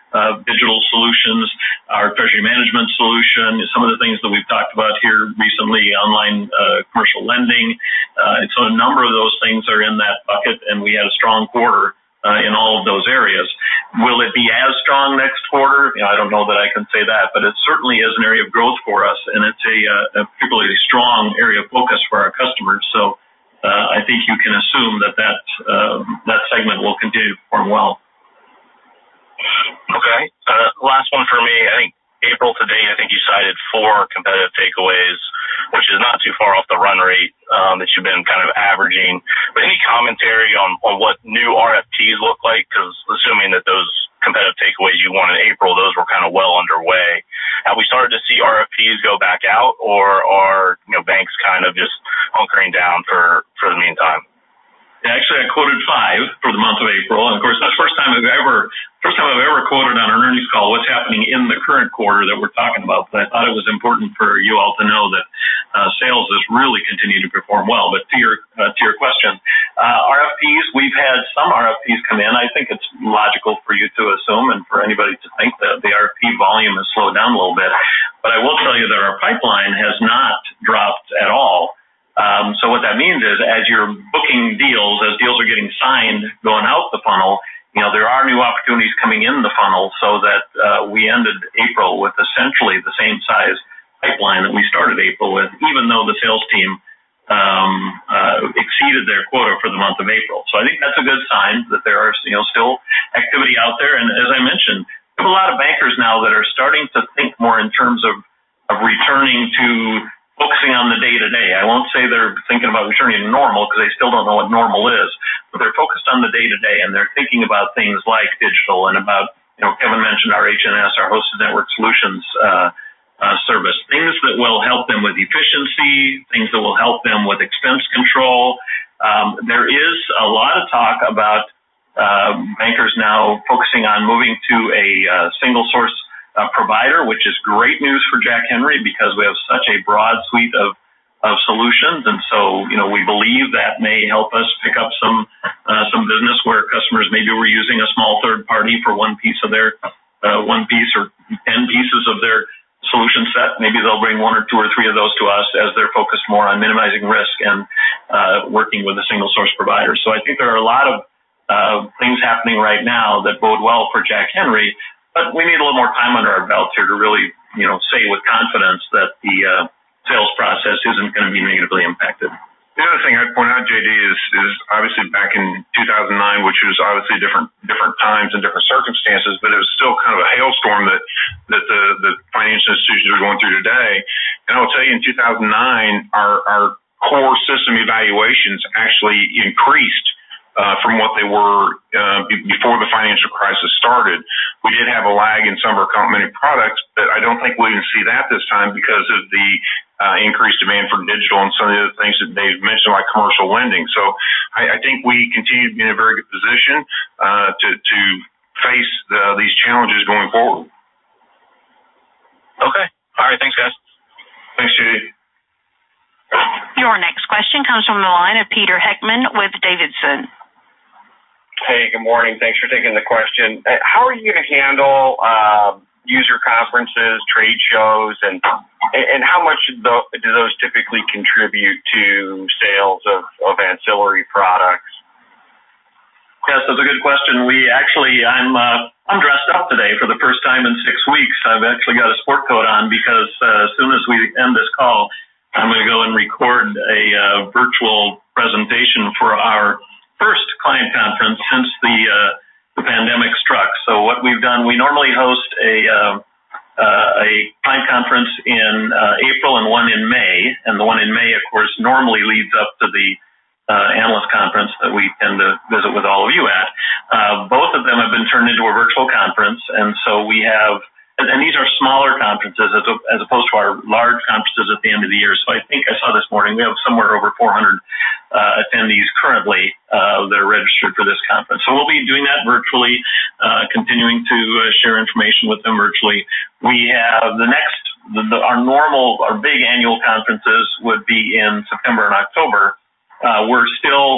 uh, digital solutions, our treasury management solution, some of the things that we've talked about here recently, online uh, commercial lending. Uh, and so a number of those things are in that bucket, and we had a strong quarter uh, in all of those areas. Will it be as strong next quarter? You know, I don't know that I can say that, but it certainly is an area of growth for us, and it's a, uh, a particularly strong area of focus for our customers. So uh, I think you can assume that that, uh, that segment will continue to perform well. Okay. Uh, last one for me. I think April to date, I think you cited four competitive takeaways, which is not too far off the run rate um, that you've been kind of averaging. But any commentary on, on what new R F Ps look like? Because assuming that those competitive takeaways you won in April, those were kind of well underway. Have we started to see R F Ps go back out, or are you know banks kind of just hunkering down for, for the meantime? Yeah, actually, I quoted five for the month of April, and of course, that's the first time I've ever, first time I've ever quoted on an earnings call what's happening in the current quarter that we're talking about. But I thought it was important for you all to know that uh, sales has really continued to perform well. But to your uh, to your question, uh, R F Ps, we've had some R F Ps come in. I think it's logical for you to assume, and for anybody to think that the R F P volume has slowed down a little bit. But I will tell you that our pipeline has not dropped at all. Um, so what that means is, as you're booking deals, as deals are getting signed, going out the funnel, you know, there are new opportunities coming in the funnel, so that uh, we ended April with essentially the same size pipeline that we started April with, even though the sales team um, uh, exceeded their quota for the month of April. So I think that's a good sign that there are, you know, still activity out there. And as I mentioned, we have a lot of bankers now that are starting to think more in terms of, of returning to focusing on the day-to-day. I won't say they're thinking about returning to normal, because they still don't know what normal is, but they're focused on the day-to-day, and they're thinking about things like digital and about, you know, Kevin mentioned our H N S, our Hosted Network Solutions uh, uh, service, things that will help them with efficiency, things that will help them with expense control. Um, there is a lot of talk about uh, bankers now focusing on moving to a uh, single source Uh, provider, which is great news for Jack Henry, because we have such a broad suite of, of solutions. And so, you know, we believe that may help us pick up some, uh, some business where customers maybe were using a small third party for one piece of their, uh, one piece or ten pieces of their solution set. Maybe they'll bring one or two or three of those to us as they're focused more on minimizing risk and, uh, working with a single source provider. So I think there are a lot of, uh, things happening right now that bode well for Jack Henry. But we need a little more time under our belt here to really, you know, say with confidence that the uh, sales process isn't going to be negatively impacted. The other thing I'd point out, J D, is is obviously back in two thousand nine, which was obviously different different times and different circumstances, but it was still kind of a hailstorm that that the, the financial institutions are going through today. And I will tell you, in two thousand nine, our our core system evaluations actually increased Uh, from what they were uh, b- before the financial crisis started. We did have a lag in some of our complementary products, but I don't think we'll even see that this time because of the uh, increased demand for digital and some of the other things that Dave mentioned, like commercial lending. So I, I think we continue to be in a very good position uh, to, to face the, these challenges going forward. Okay. All right. Thanks, guys. Thanks, Judy. Your next question comes from the line of Peter Heckman with Davidson. Hey, good morning. Thanks for taking the question. How are you going to handle uh, user conferences, trade shows, and and how much do those typically contribute to sales of, of ancillary products? Yes, that's a good question. We actually, I'm uh, I'm dressed up today for the first time in six weeks. I've actually got a sport coat on because uh, as soon as we end this call, I'm going to go and record a uh, virtual presentation for our first client conference since the uh, the pandemic struck. So what we've done, we normally host a uh, uh, a client conference in uh, April and one in May, and the one in May, of course, normally leads up to the uh, analyst conference that we tend to visit with all of you at. Uh, both of them have been turned into a virtual conference, and so we have. And these are smaller conferences as, as opposed to our large conferences at the end of the year. So I think I saw this morning we have somewhere over four hundred uh, attendees currently uh, that are registered for this conference. So we'll be doing that virtually, uh, continuing to uh, share information with them virtually. We have the next, the, the, our normal, our big annual conferences would be in September and October. Uh, we're still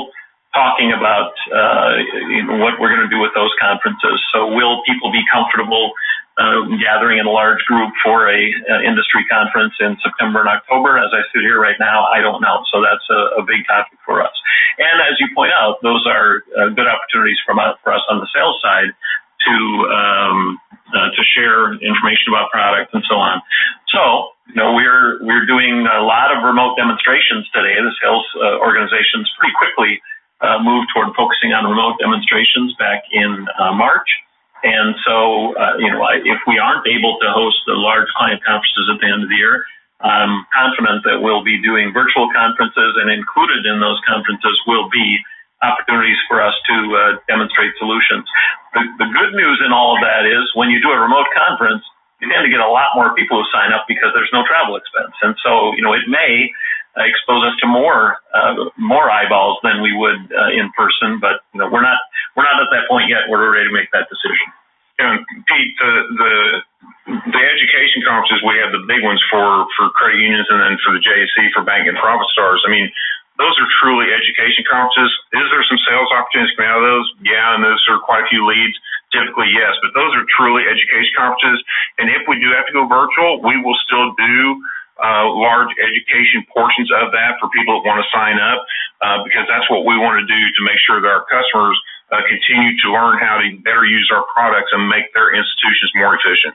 talking about uh, you know, what we're going to do with those conferences. So will people be comfortable uh, gathering in a large group for a uh, industry conference in September and October? As I sit here right now, I don't know. So that's a, a big topic for us. And as you point out, those are uh, good opportunities for, my, for us on the sales side to um, uh, to share information about products and so on. So, you know, we're we're doing a lot of remote demonstrations today. The sales uh, organizations pretty quickly uh, moved toward focusing on remote demonstrations back in uh, March. And so, uh, you know, if we aren't able to host the large client conferences at the end of the year, I'm confident that we'll be doing virtual conferences, and included in those conferences will be opportunities for us to uh, demonstrate solutions. The, the good news in all of that is when you do a remote conference, you tend to get a lot more people who sign up because there's no travel expense. And so, you know, it may uh, expose us to more uh, more eyeballs than we would uh, in person, but you know, we're not we're not at that point yet where we're ready to make that decision. And Pete, the the the education conferences, we have the big ones for for credit unions and then for the J A C for bank and profit stars. I mean, those are truly education conferences. Is there some sales opportunities coming out of those? Yeah, and those are quite a few leads. Typically, yes, but those are truly education conferences. And if we do have to go virtual, we will still do uh, large education portions of that for people that want to sign up, uh, because that's what we want to do to make sure that our customers uh, continue to learn how to better use our products and make their institutions more efficient.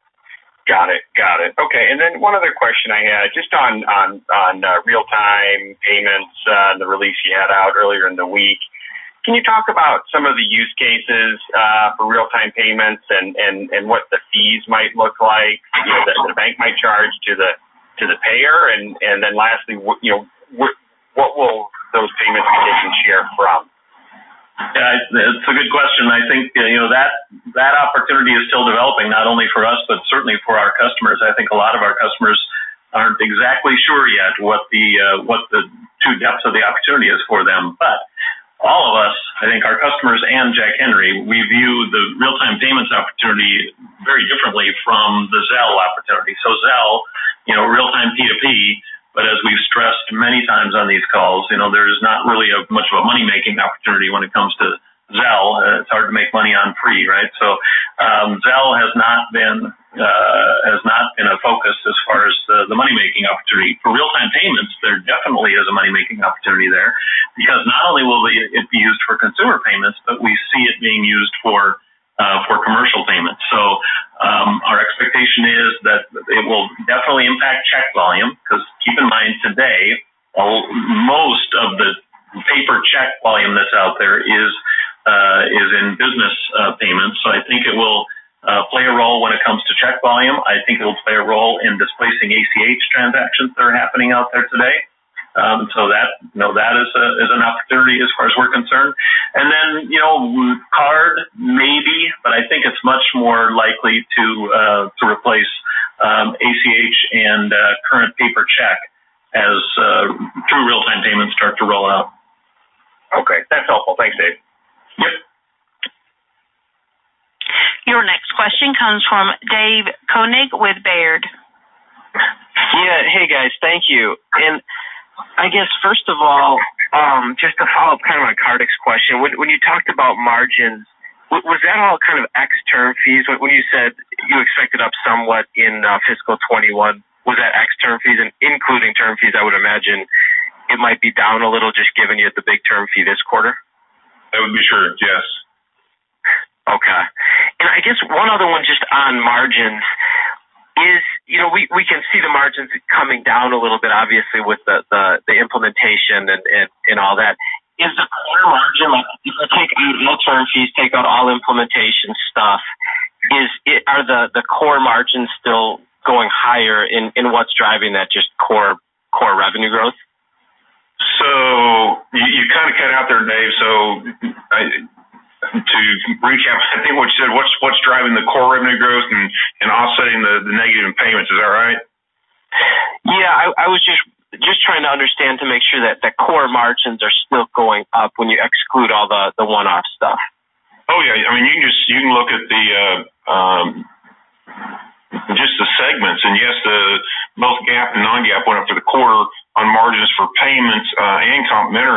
Got it. Got it. Okay. And then one other question I had, just on on on uh, real-time payments, uh, the release you had out earlier in the week. Can you talk about some of the use cases uh, for real-time payments and, and, and what the fees might look like, you know, that the bank might charge to the to the payer, and, and then lastly, what, you know, what, what will those payments be taking share from? Yeah, it's a good question. I think, you know, that that opportunity is still developing, not only for us, but certainly for our customers. I think a lot of our customers aren't exactly sure yet what the uh, what the true depths of the opportunity is for them. But all of us, I think our customers and Jack Henry, we view the real-time payments opportunity very differently from the Zelle opportunity. So Zelle, you know, real-time P two P, but as we've stressed many times on these calls, you know, there's not really a, much of a money-making opportunity when it comes to Zelle. Uh, it's hard to make money on free, right? So um, Zelle has not been uh, has not been a focus as far as the, the money-making opportunity. For real-time payments, there definitely is a money-making opportunity there, because not only will it be used for consumer payments, but we see it being used for Uh, for commercial payments. So um, our expectation is that it will definitely impact check volume, because keep in mind today, all, most of the paper check volume that's out there is uh, is in business uh, payments. So I think it will uh, play a role when it comes to check volume. I think it will play a role in displacing A C H transactions that are happening out there today. Um, so that, you know, that is a, is an opportunity as far as we're concerned. And then, you know, card, maybe, but I think it's much more likely to, uh, to replace, um, A C H and, uh, current paper check as, uh, true real-time payments start to roll out. Okay. That's helpful. Thanks, Dave. Yep. Your next question comes from Dave Koenig with Baird. Yeah. Hey, guys. Thank you. And I guess, first of all, um, just to follow up kind of on Kartik's question, when, when you talked about margins, w- was that all kind of ex-term fees? When, when you said you expected up somewhat in uh, fiscal twenty-one, was that ex-term fees? And including term fees, I would imagine it might be down a little, just given you the big term fee this quarter? That would be true, yes. Okay. And I guess one other one just on margins is, you know, we, we can see the margins coming down a little bit, obviously, with the, the, the implementation and, and, and all that. Is the core margin, like, if I take out all term fees, take out all implementation stuff, is it, are the, the core margins still going higher in, in what's driving that just core core revenue growth? So you, you kind of cut out there, Dave. So I, to recap, I think what you said, what's what's driving the core revenue growth and, and offsetting the, the negative in payments, is that right? Yeah, I, I was just just trying to understand to make sure that the core margins are still going up when you exclude all the, the one-off stuff. Oh yeah, I mean you can just you can look at the uh, um, just the segments, and yes, the both GAAP and non-GAAP went up for the quarter on margins for payments uh, and complementary.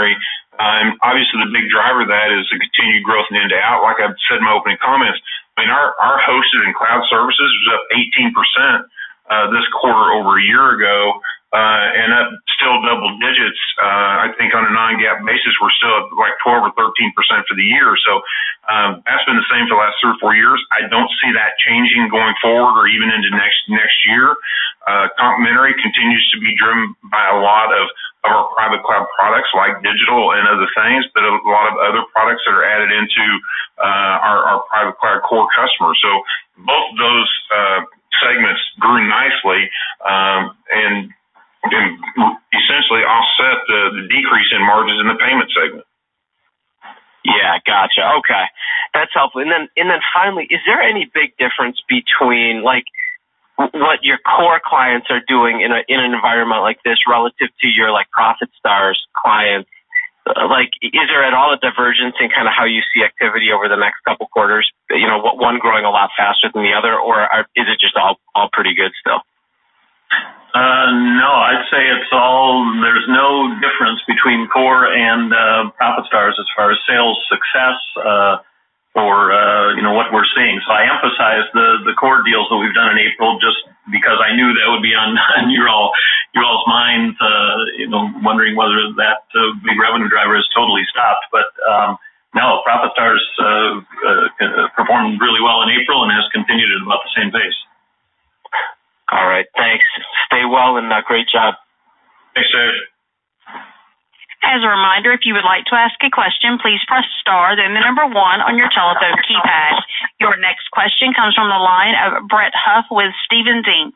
Um, obviously, the big driver of that is the continued growth in end-to-out. Like I've said in my opening comments, I mean, our, our hosted and cloud services was up eighteen percent uh, this quarter over a year ago, uh, and up still double digits. Uh, I think on a non-GAAP basis, we're still at like twelve or thirteen percent for the year. So um, that's been the same for the last three or four years. I don't see that changing going forward or even into next next year. Uh, complementary continues to be driven by a lot of of our private cloud products like digital and other things, but a lot of other products that are added into uh, our, our private cloud core customers. So both of those uh, segments grew nicely um, and, and essentially offset the, the decrease in margins in the payment segment. Yeah, gotcha. Okay, that's helpful. And then, and then finally, is there any big difference between like what your core clients are doing in a in an environment like this relative to your like ProfitStars clients? Uh, like, is there at all a divergence in kind of how you see activity over the next couple quarters? You know, one growing a lot faster than the other, or are, is it just all all pretty good still? Uh, no, I'd say it's all. There's no difference between core and uh, ProfitStars as far as sales success. Uh, or, uh, you know, what we're seeing. So I emphasize the, the core deals that we've done in April just because I knew that would be on, on your all, your all's minds, uh, you know, wondering whether that uh, big revenue driver has totally stopped. But, um, no, ProfitStars, uh, uh, performed really well in April and has continued at about the same pace. All right. Thanks. Stay well and uh, great job. Thanks, Dave. As a reminder, if you would like to ask a question, please press star, then the number one on your telephone keypad. Your next question comes from the line of Brett Huff with Stephens Incorporated.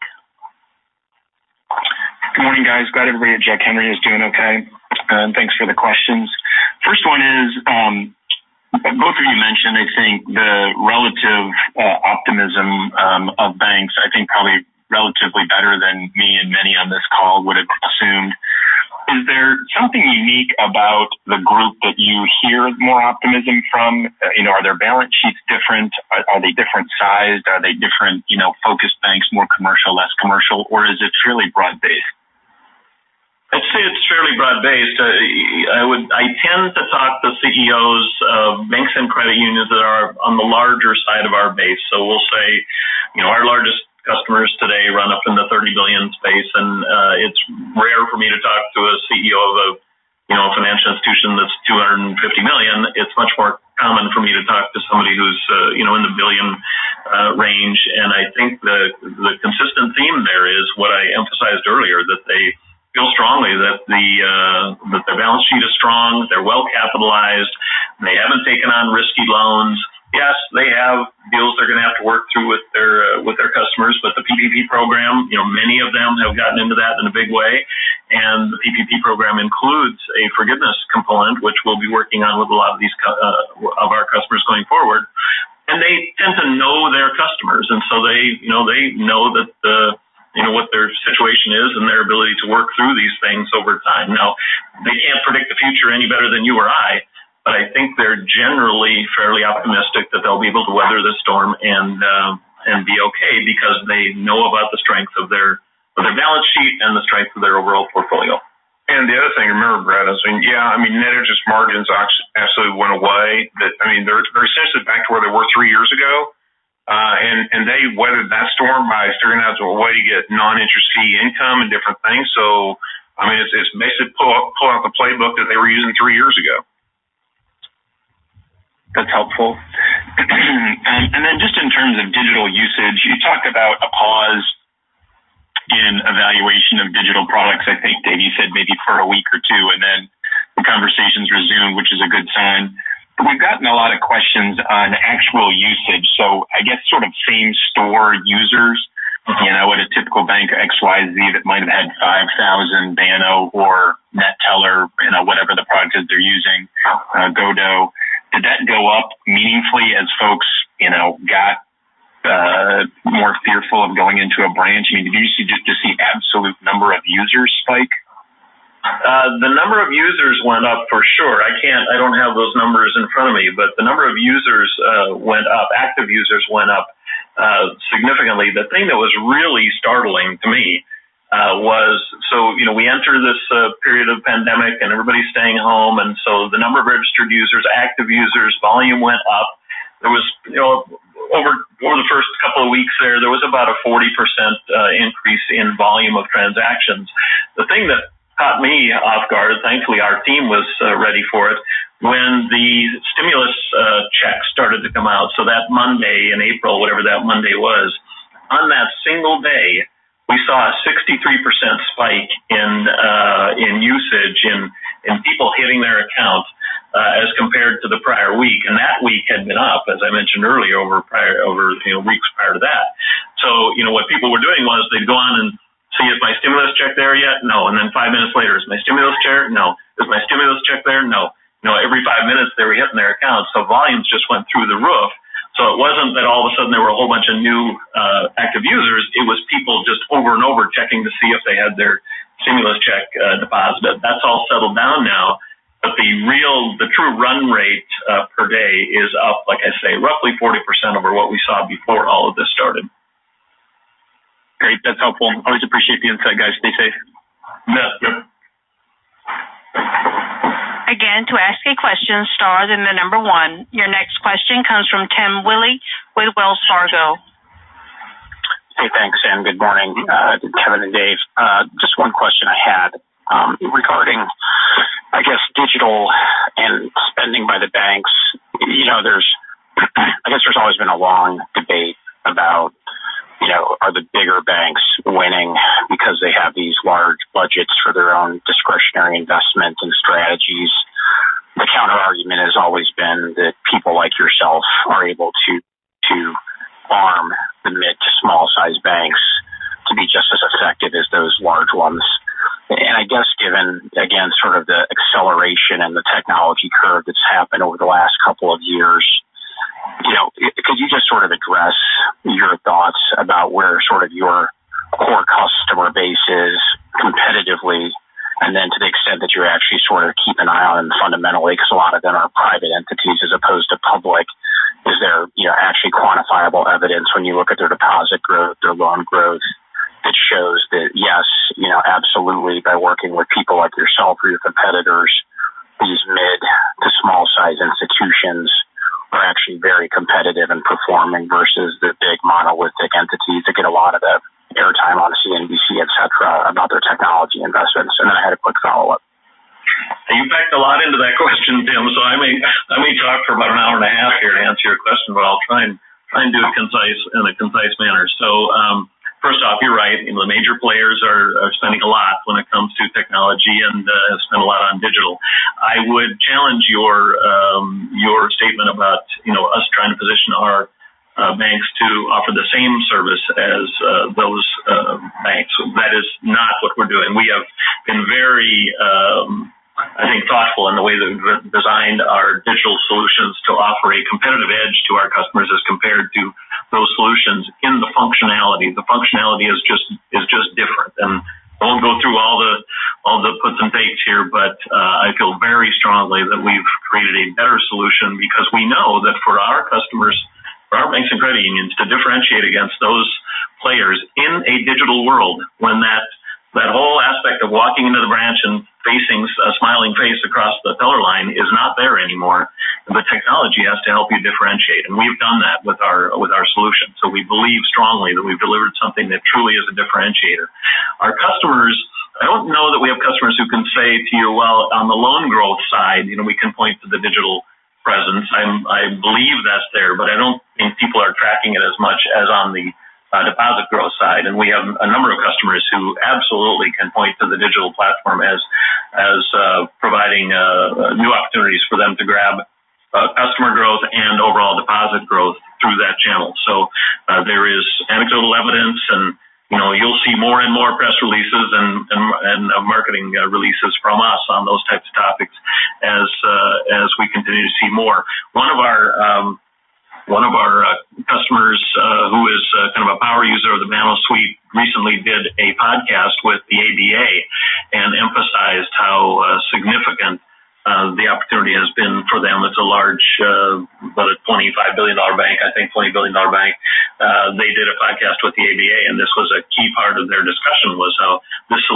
Good morning, guys. Glad everybody at Jack Henry is doing okay. And thanks for the questions. First one is, um, both of you mentioned, I think, the relative uh, optimism um, of banks, I think probably relatively better than me and many on this call would have assumed. Is there something unique about the group that you hear more optimism from? Uh, you know, are their balance sheets different? Are, are they different sized? Are they different, you know, focused banks, more commercial, less commercial, or is it fairly broad-based? I'd say it's fairly broad-based. Uh, I would, I tend to talk to C E Os of banks and credit unions that are on the larger side of our base. So we'll say, you know, our largest customers today run up in the thirty billion space, and uh, it's rare for me to talk to a C E O of a, you know, financial institution that's two hundred fifty million. It's much more common for me to talk to somebody who's, uh, you know, in the billion uh, range. And I think the the consistent theme there is what I emphasized earlier, that they feel strongly that the uh, that their balance sheet is strong, they're well capitalized, they haven't taken on risky loans. Yes, they have deals they're going to have to work through with their uh, with their customers, but the P P P program, you know, many of them have gotten into that in a big way, and the P P P program includes a forgiveness component, which we'll be working on with a lot of these uh, of our customers going forward. And they tend to know their customers, and so they, you know, they know that the you know what their situation is and their ability to work through these things over time. Now, they can't predict the future any better than you or I. But I think they're generally fairly optimistic that they'll be able to weather this storm and uh, and be okay because they know about the strength of their of their balance sheet and the strength of their overall portfolio. And the other thing, remember, Brad, I mean, yeah, I mean, net interest margins absolutely went away. But I mean, they're they're essentially back to where they were three years ago, uh, and and they weathered that storm by figuring out a way to get non-interest fee income and different things. So, I mean, it's it's basically pull pull out the playbook that they were using three years ago. That's helpful. um, and then just in terms of digital usage, you talked about a pause in evaluation of digital products. I think, Dave, you said maybe for a week or two, and then the conversations resumed, which is a good sign. But we've gotten a lot of questions on actual usage. So I guess sort of same store users, you know, at a typical bank X Y Z that might have had five thousand Banno or NetTeller, you know, whatever the product is they're using, uh, Godot. Did that go up meaningfully as folks, you know, got uh, more fearful of going into a branch? I mean, did you see just to see absolute number of users spike? Uh, the number of users went up for sure. I can't, I don't have those numbers in front of me, but the number of users uh, went up, active users went up uh, significantly. The thing that was really startling to me uh, was, so so, you know, we enter this uh, period of pandemic and everybody's staying home. And so the number of registered users, active users, volume went up. There was, you know, over over the first couple of weeks there, there was about a forty percent uh, increase in volume of transactions. The thing that caught me off guard, thankfully our team was uh, ready for it, when the stimulus uh, checks started to come out. So that Monday in April, whatever that Monday was, on that single day, we saw a sixty-three percent spike in uh, in usage, in, in people hitting their account uh, as compared to the prior week. And that week had been up, as I mentioned earlier, over prior over you know weeks prior to that. So, you know, what people were doing was they'd go on and see, is my stimulus check there yet? No. And then five minutes later, is my stimulus check? No. Is my stimulus check there? No. You know, every five minutes they were hitting their accounts. So volumes just went through the roof. So it wasn't that all of a sudden there were a whole bunch of new uh, active users. It was people just over and over checking to see if they had their stimulus check uh, deposited. That's all settled down now. But the real, the true run rate uh, per day is up, like I say, roughly forty percent over what we saw before all of this started. Great. That's helpful. Always appreciate the insight, guys. Stay safe. Yeah. Yep. Again, to ask a question, star then the number one. Your next question comes from Tim Willi with Wells Fargo. Hey, thanks, and good morning, uh, Kevin and Dave. Uh, just one question I had um, regarding, I guess, digital and spending by the banks. You know, there's, I guess there's always been a long debate about, you know, are the bigger banks winning because they have these large budgets for their own discretionary investment and strategies? The counter argument has always been that people like yourself are able to to arm the mid to small size banks to be just as effective as those large ones. And I guess given, again, sort of the acceleration and the technology curve that's happened over the last couple of years, you know, could you just sort of address your thoughts about where sort of your core customer base is competitively, and then to the extent that you actually sort of keep an eye on them fundamentally, because a lot of them are private entities as opposed to public, is there, you know, actually quantifiable evidence when you look at their deposit growth, their loan growth, that shows that, yes, you know, absolutely, by working with people like yourself or your competitors, these mid to small size institutions are actually very competitive and performing versus the big monolithic entities that get a lot of the airtime on C N B C, et cetera, about their technology investments. And then I had a quick follow-up. You packed a lot into that question, Tim, so I may I may talk for about an hour and a half here to answer your question, but I'll try and try and do it concise in a concise manner. So um, first off, you're right. You know, the major players are, are spending a lot when it comes to technology and uh, spend a lot on digital. I would challenge your um, your statement about, you know, us trying to position our uh, banks to offer the same service as uh, those uh, banks. That is not what we're doing. We have been very um, I think, thoughtful in the way that we've designed our digital solutions to offer a competitive edge to our customers as compared to those solutions in the functionality. The functionality is just is just different. And I won't go through all the all the puts and takes here, but uh, I feel very strongly that we've created a better solution because we know that for our customers, for our banks and credit unions, to differentiate against those players in a digital world, when that that whole aspect of walking into the branch and facing a smiling face across the teller line is not there anymore. The technology has to help you differentiate, and we've done that with our with our solution. So we believe strongly that we've delivered something that truly is a differentiator. Our customers, I don't know that we have customers who can say to you, well, on the loan growth side, you know, we can point to the digital presence. I'm, I believe that's there, but I don't think people are tracking it as much as on the Uh, deposit growth side, and we have a number of customers who absolutely can point to the digital platform as as uh, providing uh, new opportunities for them to grab uh, customer growth and overall deposit growth through that channel. So uh, there is anecdotal evidence, and you know you'll see more and more press releases and and, and uh, marketing uh, releases from us on those types of topics as uh, as we continue to see more. One of our um, One of our uh, customers uh, who is uh, kind of a power user of the Banno Suite recently did a podcast with the A B A and emphasized how uh, significant uh, the opportunity has been for them. It's a large, uh, about a twenty-five billion dollars bank, I think twenty billion dollars bank. Uh, they did a podcast with the A B A, and this was a key part of their discussion was how this solution is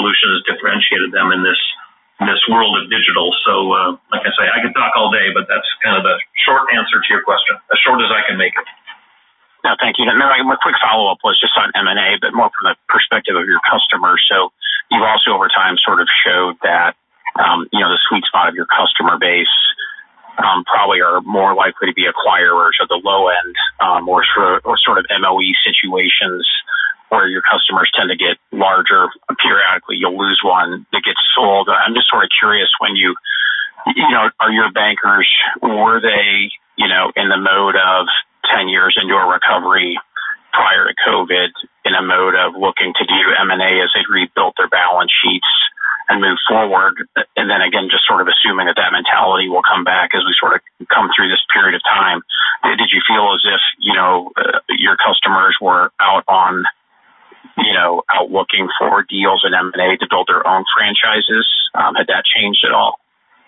differentiated them in this in this world of digital. So, uh, like I say, I could talk all day, but that's kind of the short answer to your question, as short as I can make it. No, thank you. And then my quick follow-up was just on M and A, but more from the perspective of your customers. So you've also over time sort of showed that, um, you know, the sweet spot of your customer base um, probably are more likely to be acquirers at the low end, um, or, sort of, or sort of M O E situations where your customers tend to get larger. Periodically, you'll lose one that gets sold. I'm just sort of curious when you, you know, are your bankers, were they, you know, in the mode of ten years into a recovery prior to COVID, in a mode of looking to do M and A as they rebuilt their balance sheets and move forward? And then again, just sort of assuming that that mentality will come back as we sort of come through this period of time. Did you feel as if, you know, uh, your customers were out on, you know, out looking for deals in M and A to build their own franchises? Um, had that changed at all?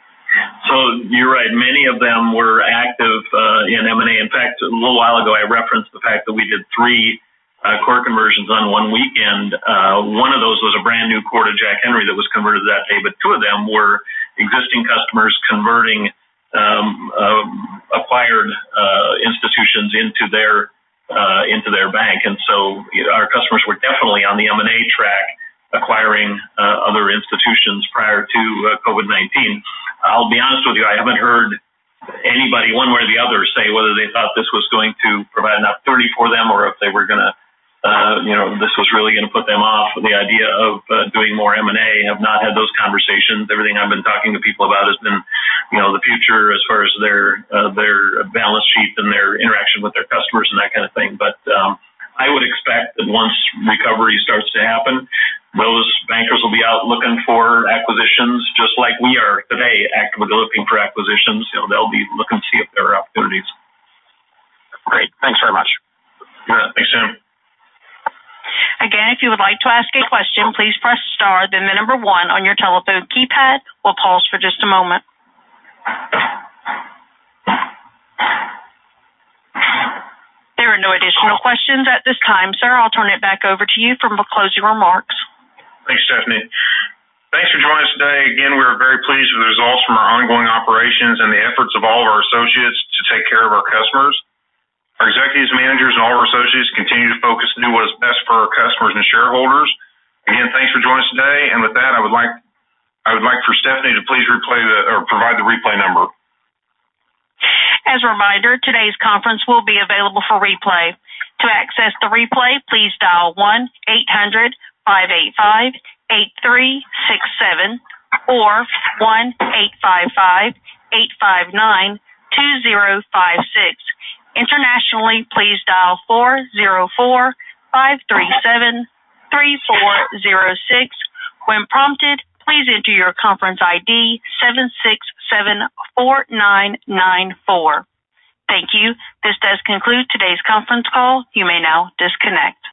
So you're right. Many of them were active uh, in M and A. In fact, a little while ago, I referenced the fact that we did three uh, core conversions on one weekend. Uh, one of those was a brand new core to Jack Henry that was converted that day, but two of them were existing customers converting um, um, acquired uh, institutions into their uh, into their bank. And so you know, our customers were definitely on the M and A track, acquiring uh, other institutions prior to uh, COVID nineteen. I'll be honest with you, I haven't heard anybody one way or the other say whether they thought this was going to provide an opportunity for them or if they were going to, uh, you know, this was really going to put them off the idea of uh, doing more M and A. Have not had those conversations. Everything I've been talking to people about has been, you know, the future as far as their uh, their balance sheet and their interaction with their customers and that kind of thing. But um, I would expect that once recovery starts to happen, those bankers will be out looking for acquisitions, just like we are today, actively looking for acquisitions. You know, they'll be looking to see if there are opportunities. Great. Thanks very much. Yeah, thanks, Sam. Again, if you would like to ask a question, please press star, then the number one on your telephone keypad. We'll pause for just a moment. There are no additional questions at this time, sir. I'll turn it back over to you for closing remarks. Thanks, Stephanie. Thanks for joining us today. Again, we are very pleased with the results from our ongoing operations and the efforts of all of our associates to take care of our customers. Our executives, managers, and all of our associates continue to focus to do what is best for our customers and shareholders. Again, thanks for joining us today. And with that, I would like I would like for Stephanie to please replay the or provide the replay number. As a reminder, today's conference will be available for replay. To access the replay, please dial one eight hundred five eight five eight three six seven or one eight five five eight five nine two zero five six. Internationally, please dial four zero four five three seven three four zero six. When prompted, please enter your conference I D seven six seven four nine nine four. Thank you. This does conclude today's conference call. You may now disconnect.